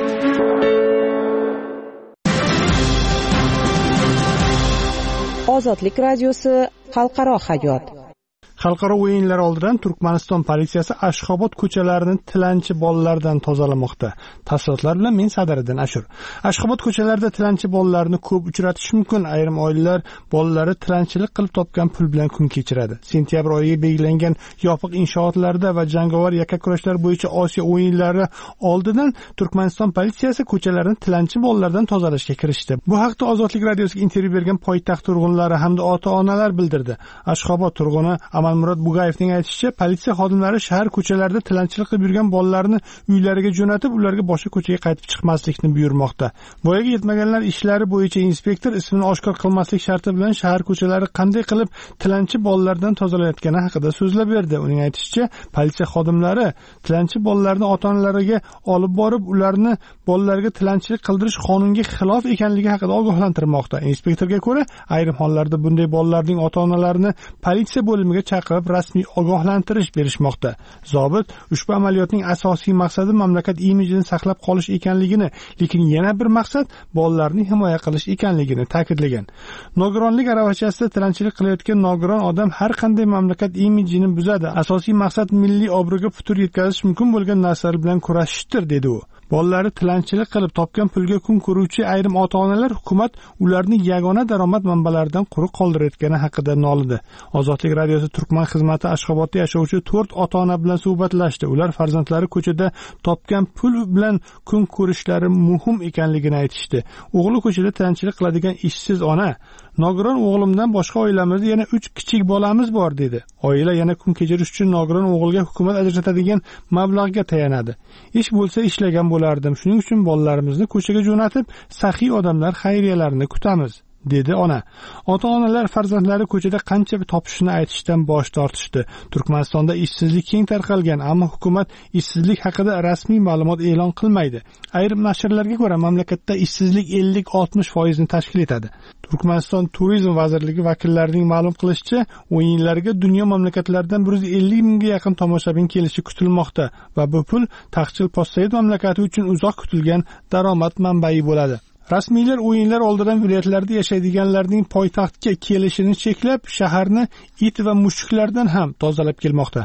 Ozodlik radiosi xalqaro hayot. Xalqaro o'yinlar oldidan Turkmaniston politsiyasi Ashxobod ko'chalarini tilanchi bolalardan tozalamoqda. Tafsilotlar bilan men Sadiriddin Ashur. Ashxobod ko'chalarida tilanchi bolalarni ko'p uchratish mumkin. Ayrim oilalar bolalari tilanchilik qilib topgan pul bilan kun kechiradi. Sentyabr oyiga belgilangan yopiq inshootlarda va jangovar yakkakurashlar bo'yicha Osiyo o'yinlari oldidan Turkmaniston politsiyasi ko'chalarni tilanchi bolalardan tozalashga kirishdi. Bu haqda Ozodlik radiosiga intervyu bergan poytaxt turg'unlari hamda ota-onalar bildirdi. Ashxobod turg'uni Murod Bugayevning aytishicha, politsiya xodimlari shahar ko'chalarida tilanchilik qilib yurgan bolalarni uylariga jo'natib, ularga boshqa ko'chaga qaytib chiqmaslikni buyurmoqda. Voyaga yetmaganlar ishlari bo'yicha inspektor ismini oshkor qilmaslik sharti bilan shahar ko'chalari qanday qilib tilanchi bolalardan tozalayotgani haqida so'zlab berdi. Uning aytishicha, politsiya xodimlari tilanchi bolalarni ota-onalariga olib borib, ularni bolalarga tilanchilik qildirish qonunga xilof ekanligi haqida ogohlantirmoqda. Inspektorga ko'ra, ayrim hollarda bunday bolalarning ota-onalarini politsiya bo'limiga chaqirib rasmiy ogohlantirish berishmoqda. Zobit ushbu amaliyotning asosiy maqsadi mamlakat imijini saqlab qolish ekanligini, lekin yana bir maqsad bolalarni himoya qilish ekanligini ta'kidlagan. Nogironlik aravachasida tilanchilik qilayotgan nogiron odam har qanday mamlakat imijini buzadi. Asosiy maqsad milliy obro'ga putur yetkazish mumkin bo'lgan narsalar bilan kurashishdir, dedi u. Bolalari tilanchilik qilib topgan pulga kun ko'ruvchi ayrim ota-onalar hukumat ularni yagona daromad manbalaridan quruq qoldirayotgani haqida nolidi. Ozodlik radiosi Turkman xizmati Ashxobodda yashovchi to'rt ota-ona bilan suhbatlashdi. Ular farzandlari ko'chada topgan pul bilan kun ko'rishlari muhim ekanligini aytishdi. O'g'li ko'chada tilanchilik qiladigan ishsiz ona, nogiron o'g'limdan boshqa oilamizda yana uch kichik bolamiz bor, dedi. Oila yana kun kechirish uchun nogiron o'g'ilga hukumat ajratadigan mablag'ga tayanadi. Ish bo'lsa ishlagan bo'lardim. Shuning uchun bolalarimizni ko'chaga jo'natib, saxiy odamlar xayriyalarini kutamiz, dedi ona. Ota-onalar farzandlari ko'chada qancha topishini aytishdan bosh tortishdi. Turkmanistonda ishsizlik keng tarqalgan, ammo hukumat ishsizlik haqida rasmiy ma'lumot e'lon qilmaydi. Ayrim nashrlarga ko'ra, mamlakatda ishsizlik ellik oltmish foiz ni tashkil etadi. Turkmaniston turizm vazirligi vakillarining ma'lum qilishicha, o'yinlarga dunyo mamlakatlaridan bir yuz ellik mingga yaqin tomoshabin kelishi kutilmoqda va bu pul taqchil postsovet mamlakati uchun uzoq kutilgan daromad manbai bo'ladi. Rasmiylar o'yinlar oldidan viloyatlarda yashaydiganlarning poytaxtga kelishini cheklab, shaharni it va mushuklardan ham tozalab kelmoqda.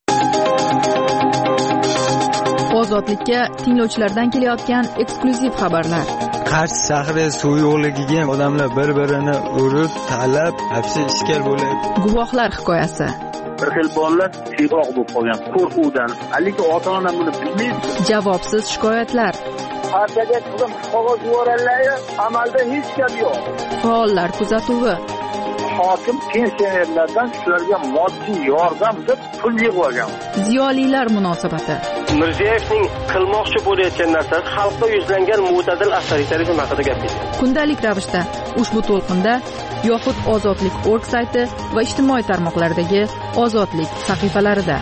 Ozodlikka tinglovchilardan kelayotgan eksklyuziv xabarlar. Qarshi shahri suv yo'qligiga odamlar bir-birini urib, talab, hapsi ishkal bo'lyapti. Guvohlar hikoyasi. Bir xil bolalar siyroq bo'lib qolgan qo'rquvdan. Haligi ota-ona buni bilmaydi. Javobsiz shikoyatlar. partiyaga qizim qog'oz yuboradilar, amalda hech gap yo'q. Faollar kuzatuvi. Hokim pensionerlardan shularga moddiy yordam deb pul yig'ib olgan. Ziyolilar munosabati. Mirziyoyevning qilmoqchi bo'layotgan narsasi xalqqa yuzlangan mo'tadil avtoritarizm haqida gapirdi. Kundalik ravishda ushbu to'lqinda yoxud Ozodlik nokta org sayti va ijtimoiy tarmoqlardagi Ozodlik sahifalarida.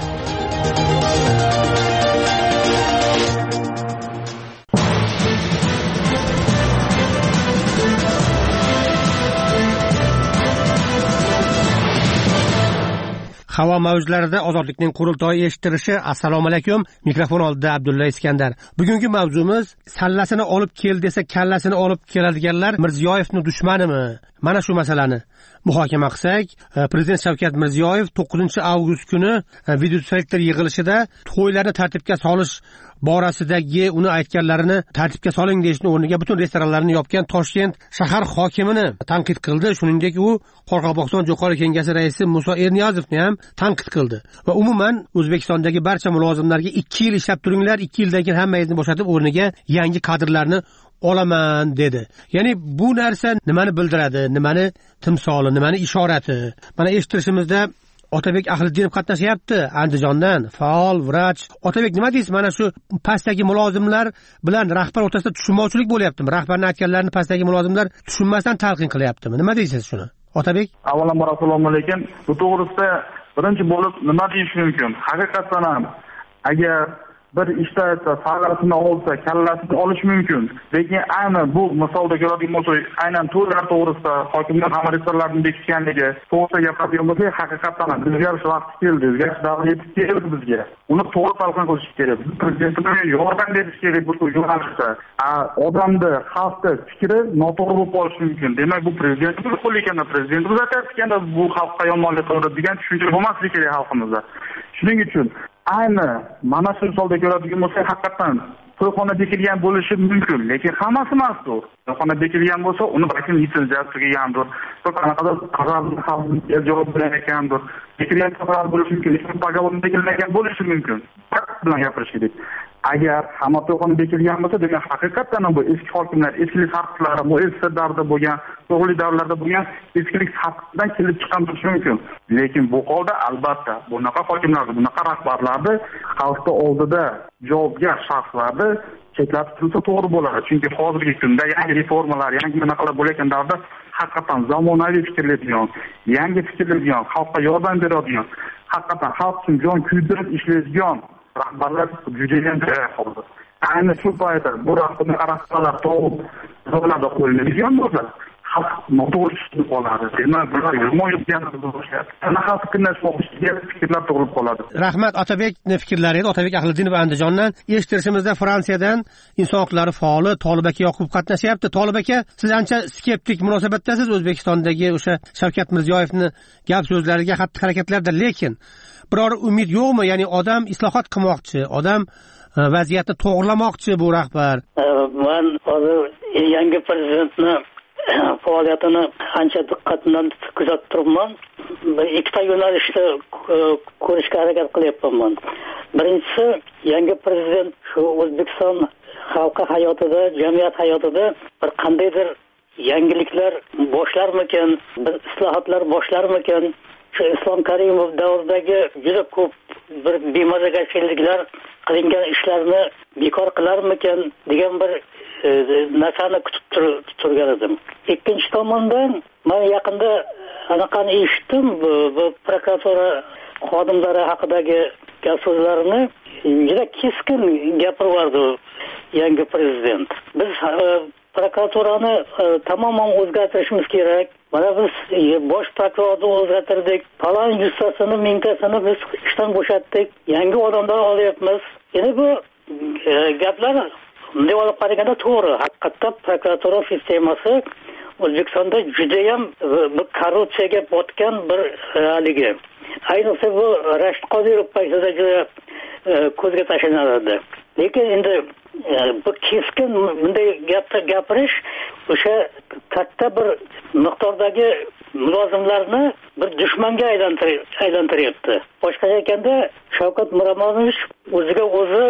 Havo mavjlarida Ozodlikning qurultoyi eshittirishi. Assalomu alaykum. Mikrofon oldida Abdulla Iskandar. Bugungi mavzumiz sallasini olib kel desa kallasini olib keladiganlar Mirziyoyevning dushmanimi? Mana shu masalani muhokama qilsak, Prezident Shavkat Mirziyoyev to'qqizinchi avgust kuni video selektor yig'ilishida to'ylarni tartibga solish borasidagi uni aytganlarini tartibga soling deyishni o'rniga butun restoranlarni yopgan Toshkent shahar hokimini tanqid qildi. Shuningdek, u Qoraqalpog'iston Jo'qorg'i Kengashi raisi Musa Erniyazovni ham tanqid qildi va umuman O'zbekistondagi barcha mulozimlarga ikki yil ishlab turinglar, ikki yildan keyin hammangizni bo'shatib o'rniga yangi kadrlarni olaman dedi. Ya'ni bu narsa nimani bildiradi, nimani timsoli, nimani ishorati? Mana eshittirishimizda Otabek Ahliddinov qatnashyapti Andijondan, faol vrach. Otabek, nima deysiz? Mana shu pastdagi mulozimlar bilan rahbar o'rtasida tushunmovchilik bo'lyaptimi? Rahbarning aytganlarini pastdagi mulozimlar tushunmasdan talqin qilyaptimi? Nima deysiz shuni? Otabek? Avvalambor assalomu alaykum. Bu to'g'risida birinchi bo'lib nima deyish mumkin? Haqiqatan ham agar bir ishda sallasini olsa, kallasini olish mumkin. Lekin ayni bu misolda ko'radigan bo'lsak, aynan to'ylar to'g'risida hokimlar ham restoranlarni bekitganligi to'g'risida gapiradigan bo'lsak, haqiqatan ham o'zgarish vaqti keldi, o'zgarish davri yetib keldi bizga. Uni to'g'ri talqin qilish kerak. Prezidentga yordam berish kerak bu yo'nalishda. Odamni, xalqni fikri noto'g'ri bo'lib qolishi mumkin. Demak, bu prezidentning qo'li ekanda, prezident o'zatayotganda bu xalqqa yomonlik qiladi degan tushuncha bo'lmasligi kerak xalqimizda. Shuning uchun ayni mana shu misolda ko'radigan bo'lsak, haqiqatan to'yxona bekilgan bo'lishi mumkin, lekin hammasi emasdir. To'yxona bekilgan bo'lsa, uni balki litsenziya tugagandir. Qanaqadir qarorni xalqqa javob berayotgandir. Bekilgan qaror bo'lishi mumkin, lekin dogovor bekilmagan bo'lishi mumkin. Faqat bilan gapirish kerak. Agar hamma to'yxona bekilgan bo'lsa, demak haqiqatan bu eski hokimlar, eskilik sarflari, muassisa davrida bo'lgan, to'g'ri davrlarda bo'lgan eskilik sarfidan kelib chiqqan bo'lishi mumkin. Lekin bu holda albatta bunaqa hokimlarni, bunaqa rahbarlarni xalqning oldida javobgar shaxslarni chetlatib tursa to'g'ri bo'ladi. Chunki hozirgi kunda yangi reformalar, yangi bunaqalar bo'layotgan davrda haqiqatan zamonaviy fikrlaydigan, yangi fikrlaydigan, xalqqa yordam beradigan, haqiqatan xalq uchun jon kuydirib ishlaydigan rahbarlar juda ham kerak hozir. Ayni shu paytda bu rahbarlar to'g'ri zo'rlarda qo'llanadigan bo'lsa, xalq noto'g'ri tushunib qoladi. Demak, bular yomon yurganini boshlayapti. Qanaqa fikrlashmoqchiga fikrlar to'g'rilib qoladi. Rahmat. Otabekning fikrlari edi. Otabek Ahliddinov Andijondan. Eshittirishimizda Fransiyadan inson huquqlari faoli Tolib aka Yoqub qatnashyapti. Tolib aka, siz ancha skeptik munosabatdasiz O'zbekistondagi o'sha Shavkat Mirziyoyevning gap so'zlariga, xatti-harakatlarida, lekin biror umid yo'qmi? Ya'ni odam islohot qilmoqchi, odam vaziyatni to'g'rilamoqchi bu rahbar. Men hozir yangi prezidentni faoliyatini ancha diqqat bilan kuzatib turibman. Ikkita yo'nalishda ko'rishga harakat qilyapman. Birinchisi, yangi prezident shu O'zbekiston xalqi hayotida, jamiyat hayotida bir qandaydir yangiliklar boshlarmikan, bir islohotlar boshlarmikan, shu Islom Karimov davridagi juda ko'p bir bemazagachiliklar qilingan ishlarni bekor qilarmikan degan bir e, narsani kutib turgan edim. Ikkinchi tomondan men yaqinda anaqani eshitdim, bu, bu prokuratura xodimlari haqidagi gap so'zlarini juda keskin gapirdi yangi prezident. Biz e, prokuraturani e, tamoman o'zgartirishimiz kerak. Mana biz bosh prokurorni o'zgartirdik, falon yuztasini, mingtasini biz ishdan bo'shatdik, yangi odamlar olyapmiz. Endi bu e, gaplar bunday olib qaraganda to'g'ri. Haqiqatda prokuratura sistemasi O'zbekistonda juda ham bu korrupsiyaga botgan bir haligi. Ayniqsa bu Rashid Qodirov paytida juda e, ko'zga tashlanadi. Lekin endi e, bu keskin bunday gapda gapirish o'sha katta bir miqdordagi mulozimlarni bir dushmanga aylantiryapti. Boshqa aytganda, Shavkat Miromonovich o'ziga o'zi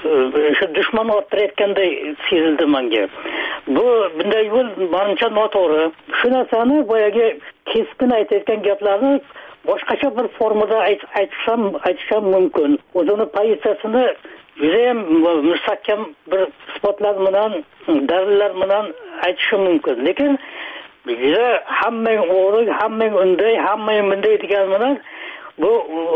shu dushman orttirayotganday sezildi menga. Bu bunday yo'l menimcha noto'g'ri. Shu narsani boyagi keskin aytayotgan gaplarni boshqacha bir formada aytisham aytisham mumkin. O'zini pozitsiyasini judayam mustahkam bir isbotlar bilan, dalillar bilan aytishi mumkin. Lekin juda hammang o'g'ri, hammang unday, hammang bunday degan bilan bu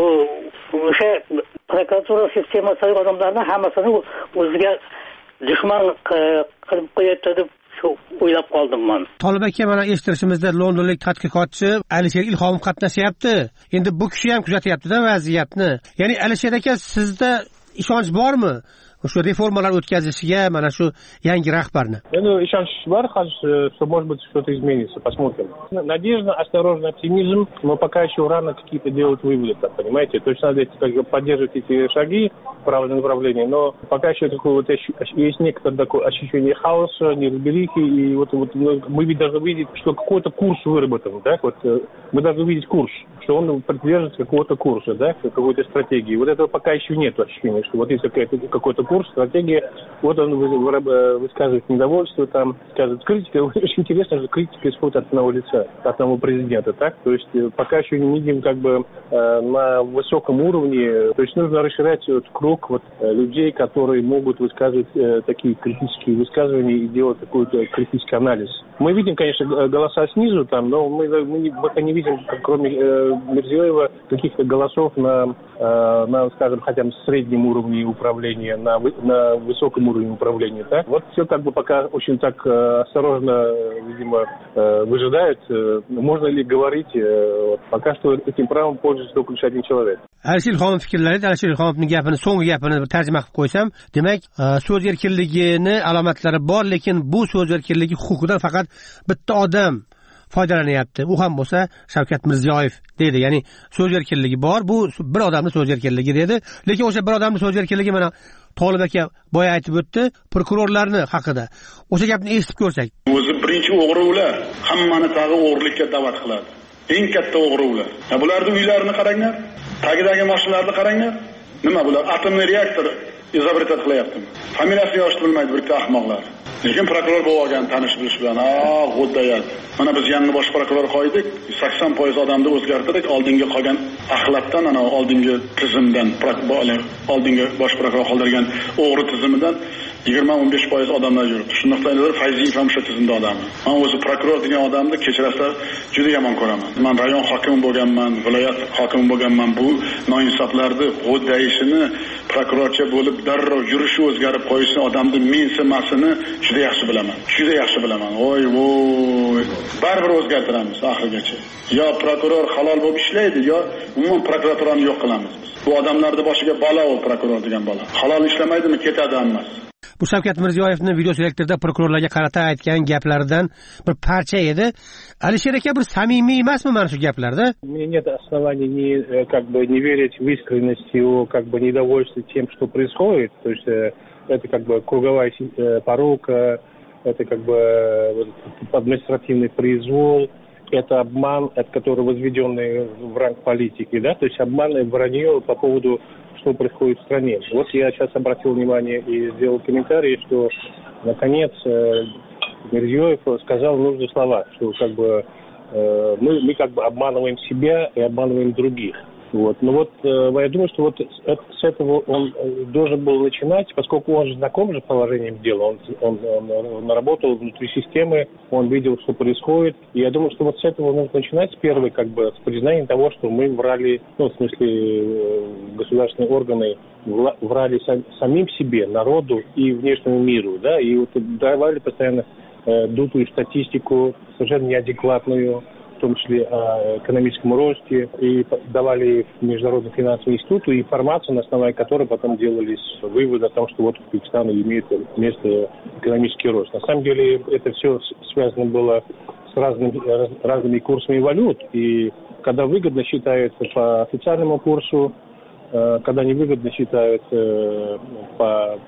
o'sha prokuratura sistemasida odamlarni hammasini o'ziga dushman qilib qo'yapti deb shu o'ylab qoldim men. Tolib aka, mana eshittirishimizda londonlik tadqiqotchi Alisher Ilhomov qatnashyapti. Endi bu kishi ham kuzatyapti-da vaziyatni. Ya'ni Alisher aka, sizda ishonch bormi o'sha reformalar o'tkazishiga mana shu yangi rahbarni? Endi ishonch bor, что может быть что-то изменится, посмотрим. Надежда, осторожный оптимизм, но пока еще рано какие-то делать выводы, так понимаете? То есть надо как бы поддерживать эти шаги в правильном направлении, но пока еще такое вот есть некоторое такое ощущение хаоса, неразберихи, и вот, вот мы ведь должны видеть, что какой-то курс выработан, да? Вот мы должны видеть курс, что он придерживается какого-то курса, да, какой-то стратегии. Вот этого пока еще нет ощущения, что вот есть какой-то, какой-то курс, стратегия, вот он высказывает недовольство, там, сказывает критика. Очень интересно, что критика исходит от одного лица, от одного президента, так? То есть пока еще не видим как бы на высоком уровне, то есть нужно расширять вот круг вот людей, которые могут высказывать такие критические высказывания и делать какой-то критический анализ. Мы видим, конечно, голоса снизу там, но мы, мы не, пока не видим, кроме э, Мирзиёева, каких-то голосов на, э, на, скажем, хотя бы среднем уровне управления, на, на высоком уровне управления. Так? Вот все как бы пока очень так э, осторожно, видимо, э, выжидают. Э, можно ли говорить, э, вот, пока что этим правом пользуется только лишь один человек. Alisher Ilhomov fikrlari, Alisher Ilhomovning gapini, so'nggi gapini tarjima qilib qo'ysam, demak, so'z erkinligini alomatlari bor, lekin bu so'z erkinligi huquqidan faqat bitta odam foydalanyapti. U ham bo'lsa Shavkat Mirziyoyev dedi. Ya'ni so'z erkinligi bor, bu bir odamning so'z erkinligi dedi. Lekin o'sha bir odamning so'z erkinligi mana Tolib aka boya aytib o'tdi, prokurorlarni haqida. O'sha gapni eshitib ko'rsak. O'zi birinchi o'g'ri ular, hammani tag'i o'g'rilikka da'vat qiladi. Eng katta o'g'ri ular. Bularning uylarini qaranglar, tagidagi mashinalarni qaranglar. Nima bular? Atomli reaktor izobretat qilyaptimi? Familiyasini yoshni bilmaydi bitta ahmoqlar. Lekin prokuror bo'lib olgan, tanish bilish bilan, "Ah, xuddayat. Mana biz yangi bosh prokuror qo'ydik, sakson foiz odamni o'zgartirdik, oldingi qolgan axlatdan, ana oldingi tizimdan, oldingi bosh prokuror qoldirgan o'g'ri tizimidan yigirma o'n besh foiz odamlar yuribdi. Shundoqdan Fayziyev ham o'sha tizimda odami. Men o'zi prokuror degan odamni kechirasizlar, juda yomon ko'raman. Men rayon hokimi bo'lganman, viloyat hokimi bo'lganman. Bu noinsoflarni g'o'ddayishini, prokurorcha bo'lib darrov yurishi o'zgarib qo'yishini, odamni mensimasini juda yaxshi bilaman. Juda yaxshi bilaman. Voy voy. Baribir o'zgartiramiz oxirigacha. Yo prokuror halol bo'lib ishlaydi, yo umuman prokuraturani yo'q qilamiz. Bu odamlarning boshiga balo u prokuror degan bola. Halol ishlamaydimi, ketadi hammasi. Bu Shavkat Mirziyoyevning video selektorida prokurorlarga qarata aytgan gaplaridan bir parcha edi. Alisher aka, bir samimiy emasmi mana shu gaplarda? У меня нет оснований не как бы не верить в искренность его как бы недовольства тем, что происходит. То есть это как бы круговая порука, это как бы административный произвол, это обман, от которого возведенный в ранг политики, да, то есть обман и вранье по поводу, что происходит в стране. Вот я сейчас обратил внимание и сделал комментарий, что наконец Мирзиёев сказал нужные слова, что как бы мы, мы как бы обманываем себя и обманываем других. Вот. Но вот э, я думаю, что вот это, с этого он должен был начинать, поскольку он же знаком же положением дела, он, он, он, он работал внутри системы, он видел, что происходит. И я думаю, что вот с этого нужно начинать, с первой, как бы, с признания того, что мы врали, ну, в смысле, государственные органы врали сам, самим себе, народу и внешнему миру, да, и вот давали постоянно э, дутую статистику, совершенно неадекватную, в том числе о экономическом росте, и давали в Международный финансовый институт информацию, на основании которой потом делались выводы о том, что вот в Узбекистане имеет место экономический рост. На самом деле это все связано было с разными, разными курсами валют, и когда выгодно считается по официальному курсу, когда невыгодно считают по,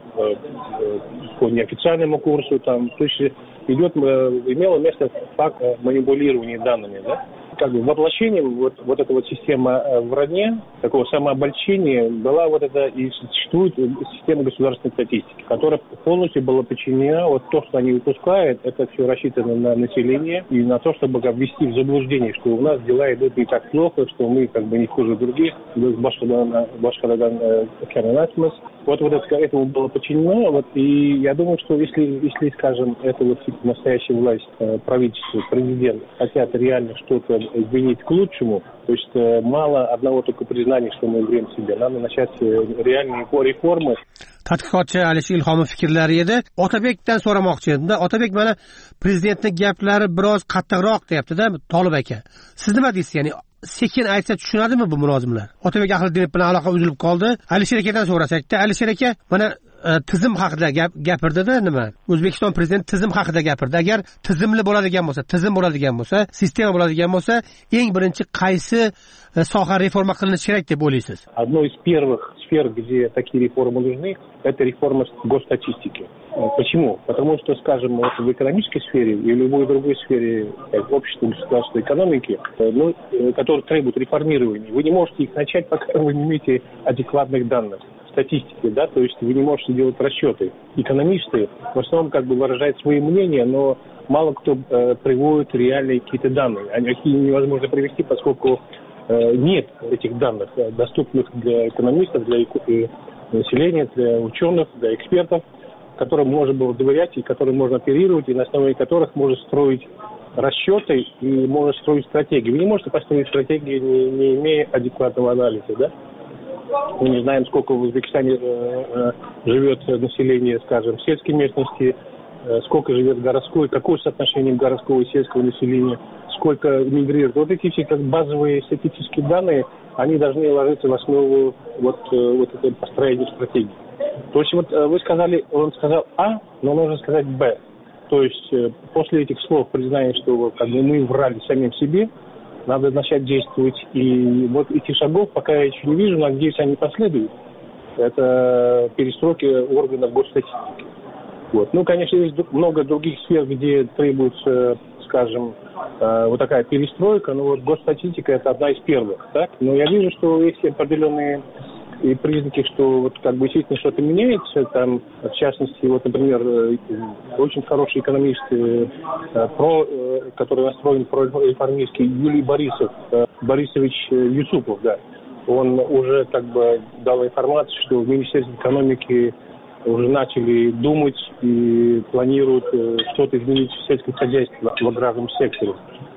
по неофициальному курсу, там, то есть идет, имело место факт манипулирования данными, да? как бы воплощением вот, вот эта вот система вранья, такого самообольщения, была вот эта и существует система государственной статистики, которая полностью была подчинена, вот то, что они выпускают, это все рассчитано на население и на то, чтобы как, ввести в заблуждение, что у нас дела идут не так плохо, что мы как бы не хуже других, Башкарадан Кернасмас. Вот, вот это, этому было подчинено, вот, и я думаю, что если, если скажем, это вот настоящая власть, правительство, президент хотят реально что-то изменить к лучшему, то есть мало одного только признания, что мы врем себе, надо начать реальные реформы. Tadqiqotchi Alisher Ilhomov fikrlari edi. Otabekdan so'ramoqchi edim-da. Otabek mana prezidentning gaplari biroz qattiqroq deyapti-da, Tolib aka. Siz nima deysiz? Ya'ni sekin aytsa tushunadimi bu mulozimlar? Otabek Ahliddinov bilan aloqa uzilib qoldi. Alisher akadan so'rasak-da, Alisher aka mana tizim haqida gapirdi-da, nima? O'zbekiston prezidenti tizim haqida gapirdi. Agar tizimli bo'ladigan bo'lsa, tizim bo'ladigan bo'lsa, sistema bo'ladigan bo'lsa, eng birinchi qaysi soha reforma qilinishi kerak deb o'ylaysiz? Одно из первых сфер, где такие реформы нужны, это реформа госстатистики. Почему? Потому что, скажем, в экономической сфере и в любой другой сфере общества, государства, экономики, ну, которые требуют реформирования, вы не можете их начать, пока вы не имеете адекватных данных. Статистики, да, то есть вы не можете делать расчеты. Экономисты в основном как бы выражают свои мнения, но мало кто э, приводит реальные какие-то данные. Они какие невозможно привести, поскольку э, нет этих данных, доступных для экономистов, для э, населения, для ученых, для экспертов, которым можно было доверять и которым можно оперировать, и на основе которых можно строить расчеты и можно строить стратегии. Вы не можете построить стратегию, не, не имея адекватного анализа, да? Мы не знаем, сколько в Узбекистане э, э, живет население, скажем, в сельской местности, э, сколько живет городской, какое соотношение городского и сельского населения, сколько мигрирует. Вот эти все как базовые статистические данные, они должны ложиться в основу вот, э, вот этой построения стратегии. То есть вот э, вы сказали, он сказал А, но нужно сказать Б. То есть э, после этих слов признания, что как бы, мы врали самим себе, надо начать действовать. И вот этих шагов пока я еще не вижу, но надеюсь, они последуют. Это перестройки органов госстатистики. Вот. Ну, конечно, есть много других сфер, где требуется, скажем, вот такая перестройка. Но вот госстатистика – это одна из первых. Так? Но я вижу, что есть определенные и признаки, что вот как бы действительно что-то меняется, там, в частности, вот, например, очень хороший экономист, про, который настроен прореформистский, Юлий Борисов, Борисович Юсупов, да, он уже как бы дал информацию, что в Министерстве экономики уже начали думать и планируют что-то изменить в сельском хозяйстве, в аграрном секторе.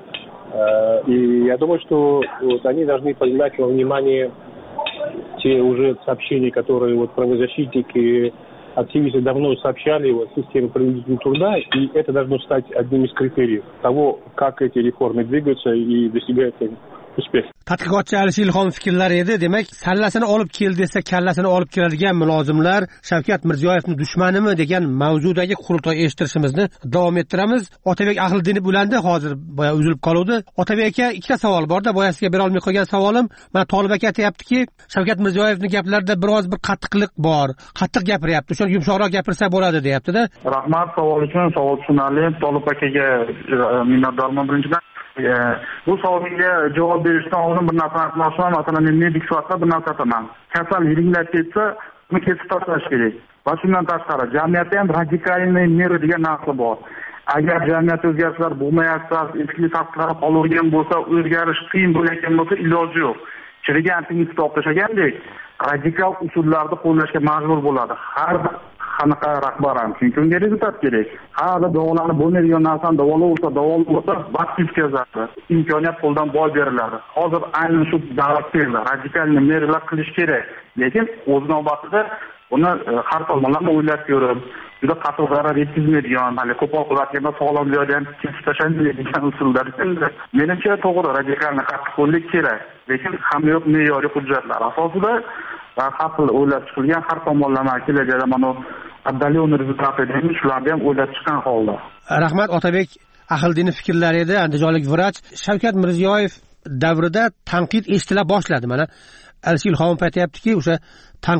И я думаю, что вот, они должны принимать во внимание те уже сообщения, которые вот правозащитники, активисты давно сообщали о системе принудительного труда, и это должно стать одним из критериев того, как эти реформы двигаются и достигают успеха. Tadqiqotchi Alisher Ilhomov fikrlari edi. Demak, sallasini olib kel desa, kallasini olib keladigan mulozimlar Shavkat Mirziyoyevning dushmanimi degan mavzudagi qurultoy eshittirishimizni davom ettiramiz. Otabek Ahliddinov bo'landi, hozir boya uzilib qoluvdi. Otabek aka, ikkita savol bor-da, boya sizga bera olmay qolgan savolim. Mana Tolib aka aytayaptiki, Shavkat Mirziyoyevning gaplarida biroz bir qattiqlik bor, qattiq gapiryapti. O'sha yumshoqroq gapirsa bo'ladi, deyapti-da. Rahmat savol uchun. Savol tushunarli. Tolib akaga minnatdorman birinchidan. Bu savolga javob berishdan oldin bir narsani aytmoqchiman. Masalan, men medik sifatida bir narsa aytaman. Kasal yiringlab ketsa, uni kesib tashlash kerak. Va shundan tashqari, jamiyatda ham radikalniy meri degan narsa bor. Agar jamiyatda o'zgarishlar bo'lmayotsa, eski saqlab qolavergan bo'lsa, o'zgarish qiyin bo'layotgan bo'lsa, iloji yo'q. Chirigan antingizni olib tashlagandek, radikal usullarni qo'llashga majbur bo'ladi. Har qanaqa rahbar ham chunki unga rezultat kerak. Hali davolanib bo'lmaydigan narsani davolovsa, davolovsa vaqt ketkazadi. Imkoniyat qo'ldan boy beriladi. Hozir aynan shu davrda radikalni merilar qilish kerak. Lekin o'z navbatida uni har tomonlama o'ylab ko'rib, juda qattiq zarar yetkazmaydigan, hali ko'p oqibatga sog'lom joyda ham kesib tashlanmaydigan usullar. Menimcha to'g'ri, radikalni qattiqqo'llik kerak. Lekin hamma yo'q me'yoriy hujjatlar asosida va xalq o'ylab chiqilgan har tomonlama kelajakda mana addalion rezultati deymiz, shularni ham o'ylab chiqqan holda. Rahmat. Otabek Ahliddinov fikrlari edi. Andijonlik vrach. Shavkat Mirziyoyev davrida tanqid eshitila boshladi. Mana Alisher Ilhomov aytayaptiki, o'sha tanqid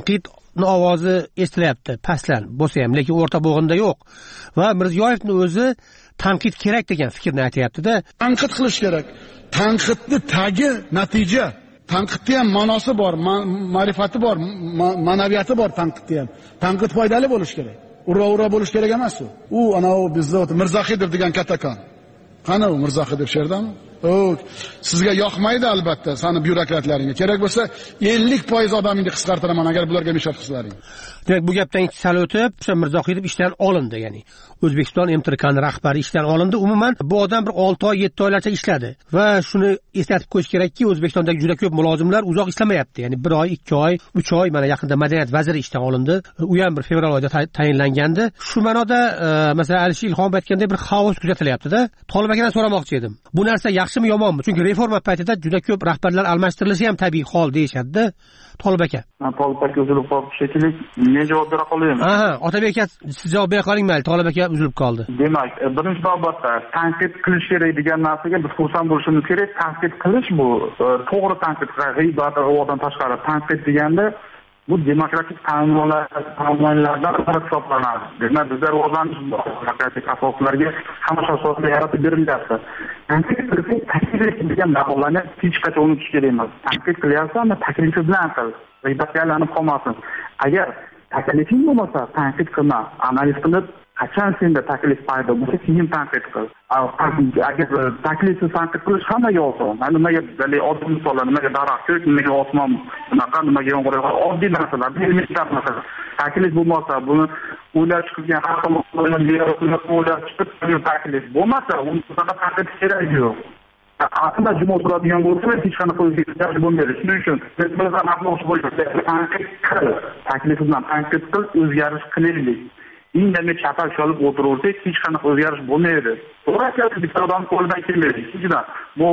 ovozi eshitilyapti, pastlan bo'lsa ham, lekin o'rta bo'g'inda yo'q. Va Mirziyoyevning o'zi tanqid kerak degan fikrni aytayapti-da. Tanqid qilish kerak. Tanqidni tagi natija. Tanqidda ham ma'nosi bor, ma'rifati bor, ma'naviyati bor tanqidda ham. Tanqid foydali bo'lish kerak. Ura-ura bo'lish kerak emas u. U ana u bizda Mirzaxidov degan kattakon. Qani u Mirzaxidov sherdami? O, sizga yoqmaydi albatta, sani byurokratlaringga. Kerak bo'lsa ellik foiz odamingni qisqartiraman agar bularga mishat qilsalaring. Demak, bu gapdan ikki sal o'tib, o'sha Mirzaxidov ishdan olindi, ya'ni O'zbekiston M T R K'ning rahbari ishdan olindi. Umuman bu odam bir olti oy, yetti oylarcha ishladi va shuni eslatib qo'yish kerakki, O'zbekistondagi juda ko'p mulozimlar uzoq ishlamayapti. Ya'ni bir oy, ikki oy, uch oy, mana yaqinda madaniyat vaziri ishdan olindi. U ham bir fevral oyida tayinlangandi. Shu ma'noda, masalan, Alisher Ilhomov aytganday bir xavf kuzatilyapti-da. Tolibakadan so'ramoqchi edim. Bu narsa yaxshimi, yomonmi? Chunki reforma paytida juda ko'p rahbarlar almashtirilishi ham tabiiy hol deyshadi-da. Tolibaka. Tolibaka uzilib qoldi shekilli, men javob bera qolaymi? Aha, Otabek aka, siz javob bera qoling mayli. Tolibaka uzilib qoldi. Demak, birinchi navbatda tanqid qilish kerak degan narsaga biz xursand bo'lishimiz kerak. Tanqid qilish bu to'g'ri tanqid, g'iybat va o'dan tashqari tanqid deganda bu demokratik ta'minotlardan biri hisoblanadi. Demak, bizda rivojlanish demokratik asoslarga hamma asoslar yaratib berilyapti. Tanqid qilib taklif degan ma'nolarni hech qachon unutish kerak emas. Tanqid qilyapsanmi, taklifi bilan qil. G'iybatga aylanib qolmasin. Agar taklifing bo'lmasa, tanqid qilma. Analiz qilib, qachon senda taklif paydo bo'lsa, keyin tanqid qil. Agar taklifni tanqid qilish hammaga oson. Nimaga dalil oddiy misollar, nimaga daraxt ko'k, nimaga osmon, bunaqa, nimaga yomg'ir yog'adi, oddiy narsalar, elementar narsalar. Taklif bo'lmasa, buni o'ylab chiqilgan har xil o'ylab chiqib taklif bo'lmasa, uni faqat tanqid kerak yo'q. Aslida jumla turadigan bo'lsa, hech qanaqa o'zgartirish bo'lmaydi. Shuning uchun biz bizdan maqmoqchi bo'lamiz. Tanqid qil, taklif bilan tanqid qil, o'zgarish qilaylik. Indamay chapal chalib o'tiraversak, hech qanaqa o'zgarish bo'lmaydi. To'g'ri, bitta odam qo'lidan kelmaydi. Ikkinchidan, bu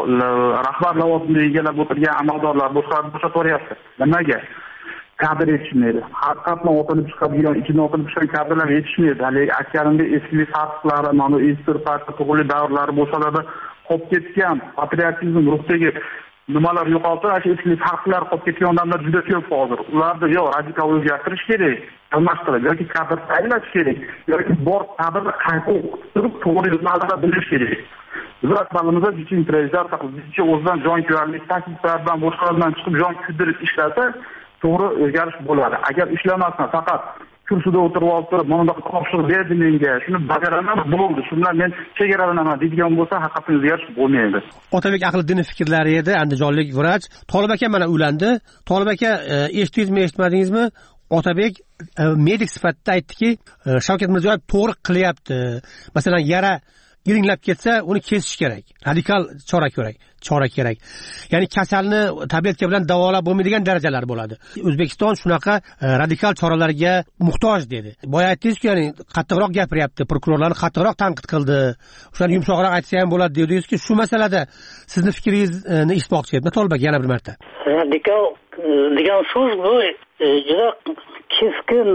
rahbar lavozimini egallab o'tirgan amaldorlar boshqarib bo'shataryapti. Nimaga? Kadr yetishmaydi. Haqiqatdan otilib chiqadigan, ichidan otilib chiqqan kadrlar yetishmaydi. Hali akarimda eski sarflari, mana eski parti to'g'ri davrlari bo'lsalarda qolib ketgan patriotizm ruhdagi nimalar yo'qolsa, shu eski farqlar qolib ketgan odamlar juda ko'p hozir. Ularni yo radikal o'zgartirish kerak, almashtirish yoki kadr tayinlash kerak, yoki bor kadrni qayta o'qitib, to'g'ri yo'nalishda bilish kerak. Biz rahbarimizga jiching prezident taqdimchi o'zidan jon kuyarlik takliflardan boshqalardan chiqib jon kuydirib ishlasa, to'g'ri o'zgarish bo'ladi. Agar ishlamasa, faqat kursida o'tirib olib, mana bunday topshiriq berdi menga, shuni bajaraman, bo'ldi. Shu bilan men chegaralanaman deydigan bo'lsa, haqiqatdan o'zgarish bo'lmaydi. Otabek Aqliddinov fikrlari edi, andijonlik vrach. Tolibaka mana ulandi. Tolibaka eshitdingizmi, eshitmadingizmi? Otabek medik sifatida aytdiki, Shavkat Mirziyoyev to'g'ri qilyapti. Masalan, yara iringlab ketsa, uni kesish kerak. Radikal chora kerak, chora kerak. Ya'ni kasalni tabletka bilan davolab bo'lmaydigan darajalar bo'ladi. O'zbekiston shunaqa radikal choralarga muhtoj dedi. Boya aytdingiz-ku, ya'ni qattiqroq gapiryapti, prokurorlarni qattiqroq tanqid qildi. O'shani yumshoqroq aytsa ham bo'ladi dedingiz-ku, shu masalada sizni fikringizni eshitmoqchi edim. Tolibak yana bir marta. Radikal degan so'z bu juda keskin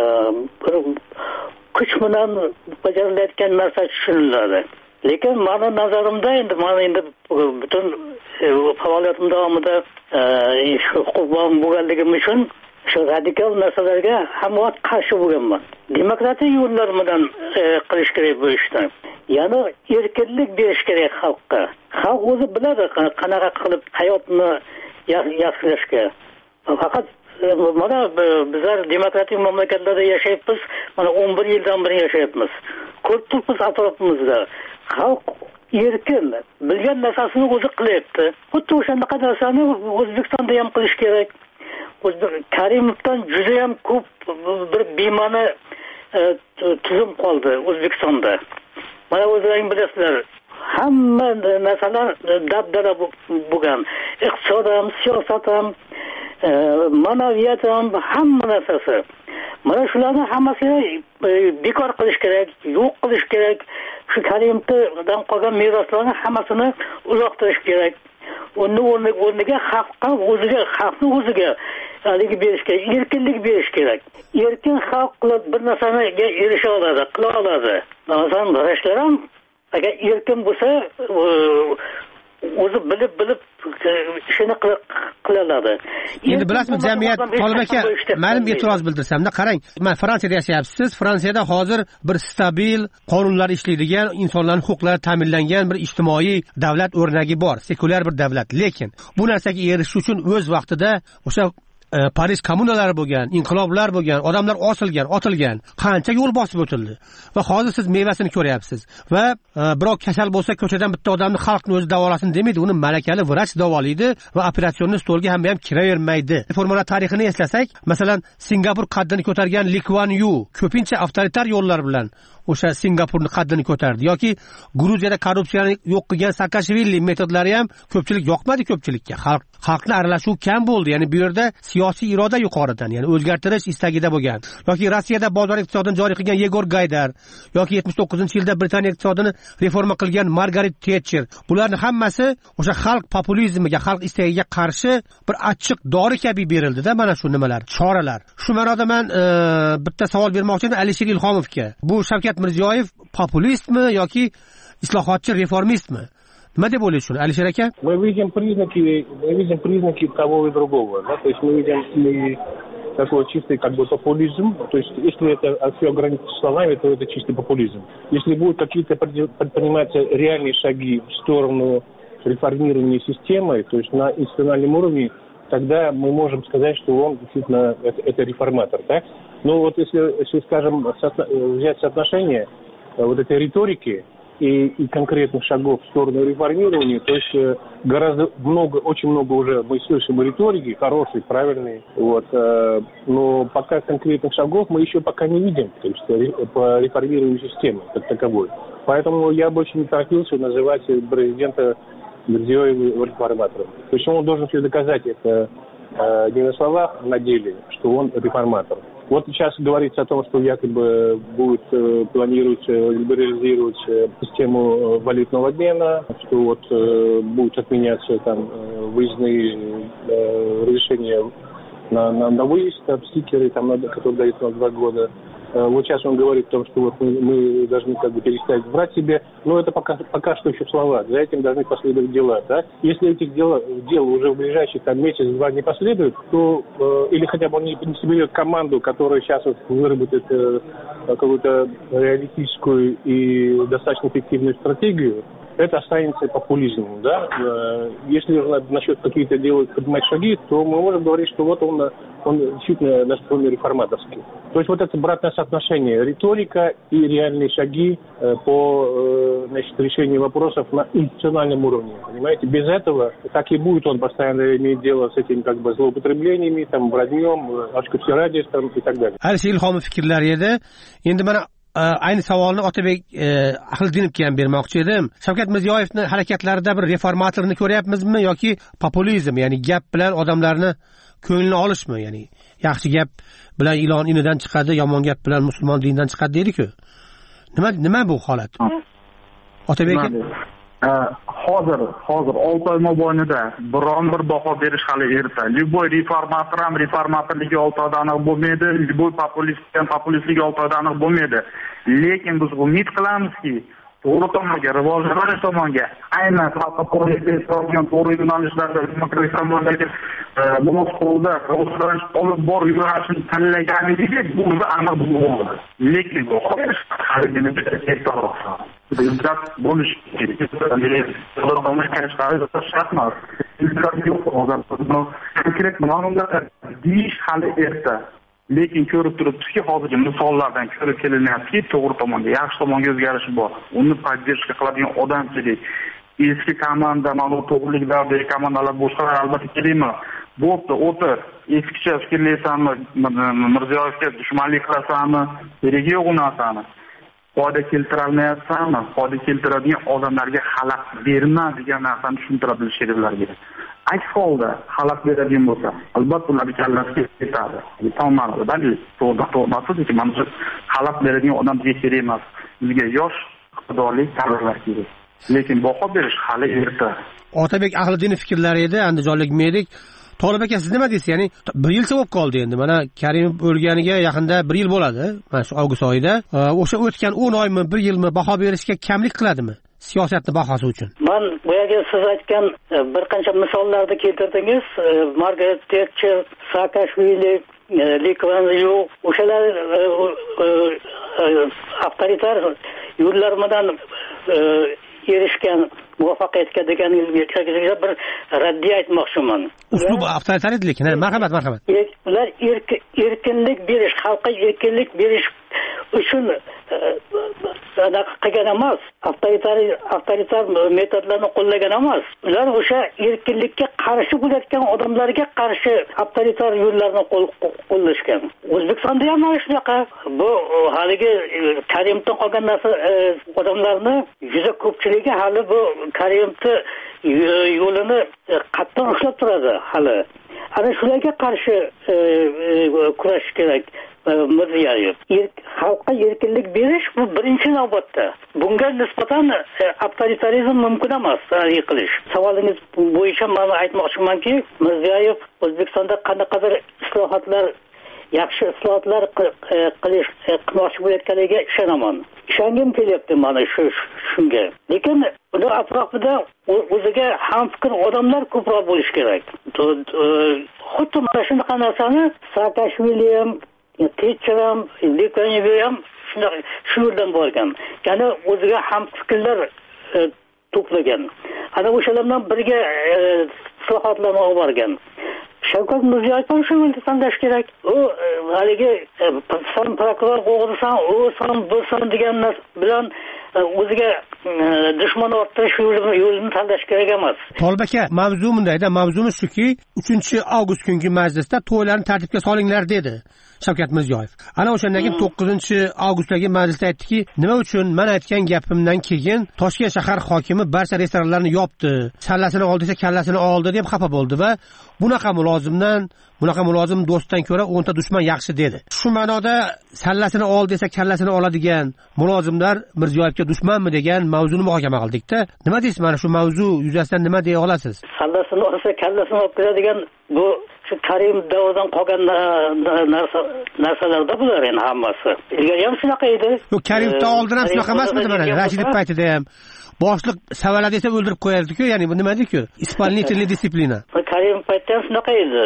bir kuch bilan bajarilayotgan narsa tushuniladi. Lekin meni nazarimda endi men endi butun faoliyatim davomida shu huquq bo'lganligim uchun shu radikal narsalarga hamma qarshi bo'lganman. Demokratik yo'llar bilan qilish kerak bu ishni. Ya'ni erkinlik berish kerak xalqqa. Xalq o'zi biladi qanaqa qilib hayotni yaxshilashga. Faqat mana bizlar demokratik mamlakatlarda yashayapmiz, mana o'n bir yildan beri yashayapmiz. Ko'p turibmiz atrofimizda. Xalq erkin, bilgan narsasini o'zi qilyapti. Xuddi o'shanaqa narsani O'zbekistonda ham qilish kerak. Karimovdan juda ham ko'p bir bema'ni tuzum qoldi O'zbekistonda. Mana o'zlaring bilasizlar, hamma narsalar dabdala bo'lgan. Iqtisod ham, siyosat ham, ma'naviyat ham, hamma narsasi. Mana shularni hammasini bekor qilish kerak, yo'q qilish kerak. Shu Karimovdan qolgan meroslarni hammasini uzoqtirish kerak. Uni o'rniga xalqqa o'ziga, xalqni o'ziga haligi berish kerak, erkinlik berish kerak. Erkin xalq qilib bir narsaniga erisha oladi, qila oladi. Masalan, vrachlar ham agar erkin bo'lsa, o'zi bilib bilib ishini qiladi. Endi bilasizmi, jamiyat Tolib aka, men e'tiroz bildirsamda, qarang, men Fransiyada yashayapsiz. Fransiyada hozir bir stabil qonunlar ishlaydigan, inson huquqlari ta'minlangan bir ijtimoiy davlat o'rnagi bor, sekulyar bir davlat. Lekin bu narsaga erishish uchun o'z vaqtida o'sha Paris kommunalari bo'lgan, inqiloblar bo'lgan, odamlar osilgan, otilgan, qancha yo'l bosib o'tildi. Va hozir siz mevasini ko'ryapsiz. Va birov kasal bo'lsa, ko'chadan bitta odamni xalqni o'zi davolasin demaydi, uni malakali vrach davolaydi va operatsion stolga ham ham kiravermaydi. Reformalar tarixini eslasak, masalan, Singapur qaddini ko'targan Lee Kuan Yew ko'pincha avtoritar yo'llar bilan o'sha Singapurni qaddini ko'tardi yoki Gruziyada korrupsiyani yo'q qilgan Saakashvili metodlari ham ko'pchilik yoqmadi ko'pchilikka. Xalq xalqni aralashuvi kam bo'ldi. Ya'ni bu yerda siyosiy iroda yuqoridan, ya'ni o'zgartirish istagida bo'lgan. Yoki Rossiyada bozor iqtisodini joriy qilgan Yegor Gaydar yoki yetmish to'qqizinchi yilda Britaniya iqtisodini reforma qilgan Margaret Thatcher. Bularning hammasi o'sha xalq populizmiga, xalq istagiga qarshi bir achchiq dori kabi berildi-da, mana shu nimalar, choralar. Shu ma'noda men bitta savol bermoqchiman Alisher Ilhomovga. Bu Shavkat Mirziyoyev populistmi yoki islohotchi reformistmi? Nima deb o'ylaysiz, Alisher aka? Мы видим признаки, мы видим признаки того и другого, да, то есть мы видим и такой чистый как бы популизм, то есть если это все ограничится словами, то это чистый популизм. Если будут какие-то предприниматься реальные шаги в сторону реформирования системы, то есть на институциональном уровне, тогда мы можем сказать, что он действительно это, это реформатор, да? Но вот если, если скажем, взять соотношение вот этой риторики и, и конкретных шагов в сторону реформирования, то есть гораздо много, очень много уже мы слышим риторики, хорошие, правильные, вот, но пока конкретных шагов мы еще пока не видим, то есть по реформированию системы как таковой. Поэтому я больше не торопился называть президента Мирзиёева реформатором. То есть он должен все доказать это э, не на словах, а на деле, что он реформатор. Вот сейчас говорится о том, что якобы будет э, планируется либерализировать э, систему э, валютного обмена, что вот э, будут отменяться там э, выездные э, разрешения на, на, на выезд, там, стикеры, там, которые дают на два года. Вот сейчас он говорит о том, что вот мы, мы должны как бы перестать брать себе, но это пока, пока что еще слова, за этим должны последовать дела, да? Если этих дел, дел уже в ближайшие там месяц-два не последует, то э, или хотя бы он не, не соберет команду, которая сейчас вот выработает э, какую-то реалистическую и достаточно эффективную стратегию, это останется популизмом, да? Если насчет какие-то делать, поднимать шаги, то мы можем говорить, что вот он, он действительно настроен реформаторский. То есть вот это обратное соотношение, риторика и реальные шаги по, значит, решению вопросов на институциональном уровне, понимаете? Без этого так и будет он постоянно иметь дело с этими как бы злоупотреблениями, там, враньем, очковсирадием и так далее. Alisher Ilhomov fikrlari edi. Endi mana ayni savolni Otabek Ahlidinovga ham bermoqchi edim. Shavkat Mirziyoyevning harakatlarida bir reformatorni ko'ryapmizmi yoki populizm, ya'ni gap bilan odamlarni ko'nglini olishmi, ya'ni yaxshi gap bilan ilon inidan chiqadi, yomon gap bilan musulmon dinidan chiqadi deydi-ku. Nima nima bu holat? Otabek hozir hozir olti oy mobaynida biron bir baho berish hali erta. Любой reformator ham reformatorligi olti oyda aniq bo'lmaydi, любой populist ham populistligi olti oyda aniq bo'lmaydi. Lekin biz umid qilamizki, to'g'ri tomonga, rivojlanish tomonga, aynan xalqqa qo'yilgan to'g'ri yo'nalishlarda demokratik tomonlarga muvofiqlikda rivojlanish olib borib yo'nalishini tanlaganligiga bu aniq bo'ladi. Lekin bu hozirgina Bizlar bo'lish konkret ma'lumotlar deyish hali erta. Lekin ko'rib turibsizki, hozirgi misollardan ko'rib kelinyaptiki, to'g'ri tomonga, yaxshi tomonga o'zgarish bor. Uni podдержка qiladigan odamchilik, eski komanda, ma'lum to'g'riliklardagi komandalar boshqalar albatta kerakmi? Bo'pti, o'tir. Eskicha fikrlaysanmi, Mirziyoyevga dushmanlik qilasanmi, keragi yo'q u narsani. Foyda keltirolmayapsanmi? Foyda keltiradigan odamlarga xalaq berma degan narsani tushuntira bilish keraklarga. Aks holda xalaq beradigan bo'lsa, albatta ularga kallasiga ketadi. To'g'ri, balki to'g'ri to'g'ri mana shu xalaq beradigan odam bizga kerak emas. Bizga yosh, iqtidorli kadrlar kerak. Lekin baho berish hali erta. Otabek Ahlidinov fikrlari edi, Andijonlik medik. Tolib aka, siz nima deysiz? Ya'ni bir yilcha bo'lib qoldi endi. Mana Karimov o'lganiga yaqinda bir yil bo'ladi. Mana shu avgust oyida. O'sha o'tgan o'n oymi, bir yilmi baho berishga kamlik qiladimi? siyosatni bahosi uchun? Man boyagi siz aytgan bir qancha misollarni keltirdingiz. Margaret Thatcher, Saakashvili, Li Kuan Yew, o'shalar avtoritar yo'llar bilan erishgan muvaffaqiyatga deganingizga bir raddiya aytmoqchiman. Uslub avtoritar edi, lekin marhamat, marhamat. Ular erkinlik berish, xalqqa erkinlik berish uchun anaqa qilgan emas, avtoritar avtoritar metodlarni qo'llagan emas. Ular o'sha erkinlikka qarshi bo'layotgan odamlarga qarshi avtoritar yo'llarni qo'llashgan. O'zbekistonda ham mana shunaqa. Bu haligi Karimdan qolgan narsa odamlarni juda ko'pchiligi hali bu Karimni yo'lini qattiq ushlab turadi hali. Ana shularga qarshi kurashish kerak. Mirziyoyev xalqqa erkinlik berish bu birinchi navbatda. Bunga nisbatan avtoritarizm mumkin emas qilish. Savolingiz bo'yicha men aytmoqchimanki, Mirziyoyev O'zbekistonda qanaqadir islohotlar, yaxshi islohotlar qilish qilmoqchi bo'layotganiga ishonaman. Ishongim kelyapti mana shu shunga. Lekin uni atrofida o'ziga hamfikr odamlar ko'proq bo'lish kerak. Xuddi mana shunaqa narsani Saakashvili ham, Thatcher ham, Li Kuan Yew ham shu yerdan borgan. Ya'ni o'ziga ham fikrlar to'plagan. Ana o'shalardan birga islohotlarni olib borgan. Shavkat Mirziyoyev ham shu yo'lda tanlash kerak. U haligi son prokuror qo'g'irsan, u son bo'lsin degan bilan o'ziga dushman orttirish yo'lini tanlash kerak emas. Tolbaka, mavzu bundayda, mavzumiz shuki, uchinchi avgust kungi majlisda to'ylarni tartibga solinglar dedi Shavkat Mirziyoyev. Ana o'shandan keyin to'qqizinchi avgustdagi majlisda aytdiki, nima uchun men aytgan gapimdan keyin Toshkent shahar hokimi barcha restoranlarni yopdi, sallasini oldi desa kallasini oldi deb xafa bo'ldi va bunaqa mulozimdan, bunaqa mulozim do'stdan ko'ra o'nta dushman yaxshi dedi. Shu ma'noda sallasini ol desa kallasini oladigan mulozimlar Mirziyoyevga dushmanmi degan mavzuni muhokama qildik-da. Nima deysiz, mana shu mavzu yuzasidan nima deya olasiz? Sallasini olsa kallasini olib keladigan bu shu Karim davridan qolgan narsalarda bular endi hammasi. Ilgari ham shunaqa edi. Yo'q, Karimdan oldin ham shunaqa emasmidi mana? Rashidov paytida ham boshliq savala desa o'ldirib qo'yardi-ku, ya'ni bu nima deydi-ku? Исполнительная дисциплина. Karim paytda ham shunaqa edi.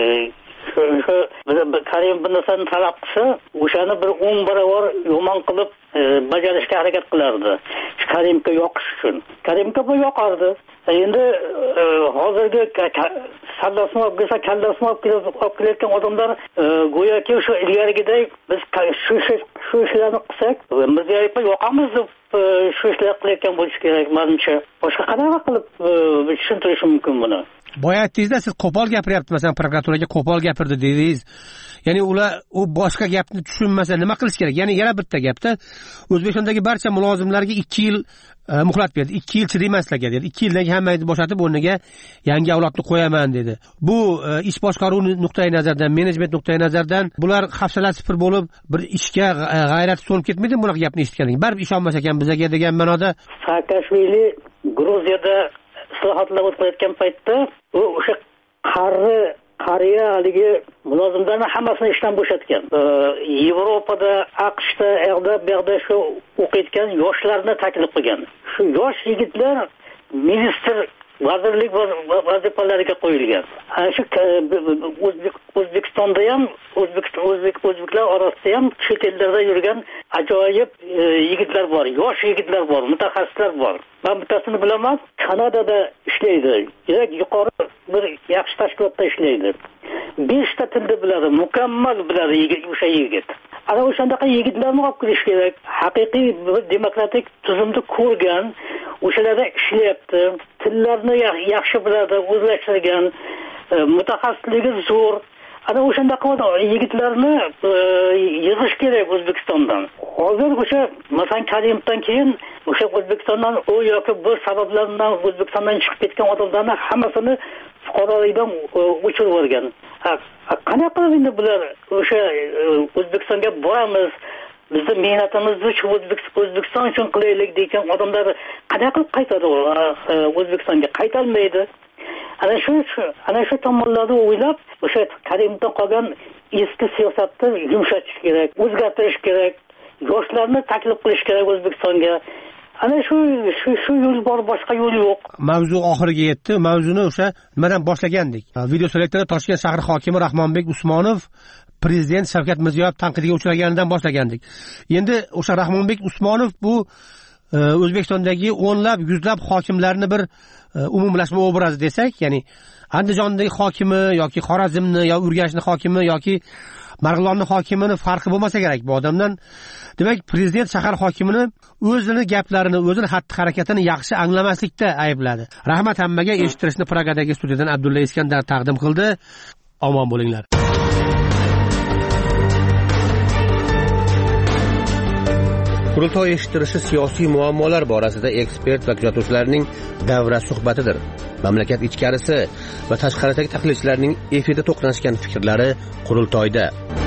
Karim bir narsani talab qilsa, o'shani bir o'n barobar yomon qilib bajarishga harakat qilardi. Karimga yoqish uchun. Karimga bu yoqardi. Endi hozirgi sallasini olib kelsa, kallasini olib kelayotgan odamlar go'yoki o'sha ilgarigidek biz shu shu ishlarni qilsak, Mirziyoyevga yoqamiz deb shu ishlar qilayotgan bo'lishi kerak menimcha. Boshqa qanaqa qilib tushuntirish mumkin buni? Boya aytdingizda, siz qo'pol gapiryapti, masalan, prokuraturaga qo'pol gapirdi dedingiz. Ya'ni ular u boshqa gapni tushunmasa nima qilish kerak? Ya'ni yana bitta gapda O'zbekistondagi barcha mulozimlarga ikki yil muhlat berdi. ikki yil chidamaslarga dedi. ikki yildan keyin hammasini bo'shatib o'rniga yangi avlodni qo'yaman dedi. Bu ish boshqaruvi nuqtai nazardan, menejment nuqtai nazardan bular hafsalat sifir bo'lib, bir ishga g'ayrat so'nib ketmaydimi bunaqa gapni eshitganing? Baribir ishonmas ekan bizga degan ma'noda. Saakashvili Gruziyada islohotlar o'tkazayotgan paytda u o'sha qari qariya haligi mulozimlarni hammasini ishdan bo'shatgan. Yevropada, AQShda, erda berda shu o'qiyotgan yoshlarni taklif qilgan. Shu yosh yigitlar ministr vazirlik vazifalariga qo'yilgan. Ana shu O'zbekistonda ham, O'zbekiston o'zbek o'zbeklar orasida ham chet ellarda yurgan ajoyib yigitlar bor, yosh yigitlar bor, mutaxassislar bor. Men bittasini bilaman, Kanadada ishlaydi. Juda yuqori bir yaxshi tashkilotda ishlaydi. besh ta tilni biladi, mukammal biladi o'sha yigit. Ana o'shandaqa yigitlarni olib kelish kerak. Haqiqiy bir demokratik tuzumni ko'rgan, o'shalarda ishlayapti, tillarni yaxshi biladi, o'zlashtirgan, mutaxassisligi zo'r. Ana o'shandaqa yigitlarni yig'ish kerak O'zbekistondan. Hozir o'sha masalan Karimdan keyin o'sha O'zbekistondan u yoki bu sabablardan O'zbekistondan chiqib ketgan odamlarni hammasini fuqarolikdan o'chirib yuborgan. Qanaqa endi bular o'sha O'zbekistonga boramiz, bizni mehnatimizni uchun O'zbekiston uchun qilaylik degan odamlar qanaqa qaytadi O'zbekistonga? Qaytalmaydi. Ana shu ana shu tomonlarni o'ylab, o'sha Karimdan qolgan eski siyosatni yumshatish kerak, o'zgartirish kerak, yoshlarni taklif qilish kerak O'zbekistonga. ana shu shu shu yo'l bor, boshqa yo'l yo'q. Mavzu oxiriga yetdi. Mavzuni o'sha nimadan boshlagandik. Video selektorda Toshkent shahar hokimi Rahmonbek Usmonov prezident Shavkat Mirziyoyev tanqidiga uchraganidan boshlagandik. Endi o'sha Rahmonbek Usmonov bu O'zbekistondagi o'nlab, yuzlab hokimlarni bir umumlashma obrazi desak, ya'ni Andijondagi hokimi yoki Xorazmni yo Urganchni hokimi yoki Marg'ilonni hokimini farqi bo'lmasa kerak bu odamdan. Demak, prezident shahar hokimini o'zini gaplarini, o'zini xatti-harakatini yaxshi anglamaslikda aybladi. Rahmat hammaga. Eshittirishni Pragadagi studiyadan Abdulla Iskandar taqdim qildi. Omon bo'linglar. Qurultoy eshittirishi siyosiy muammolar borasida ekspert va kuzatuvchilarning davra suhbatidir. Mamlakat ichkarisi va tashqaridagi tahlilchilarning efirda to'qnashgan fikrlari qurultoyda.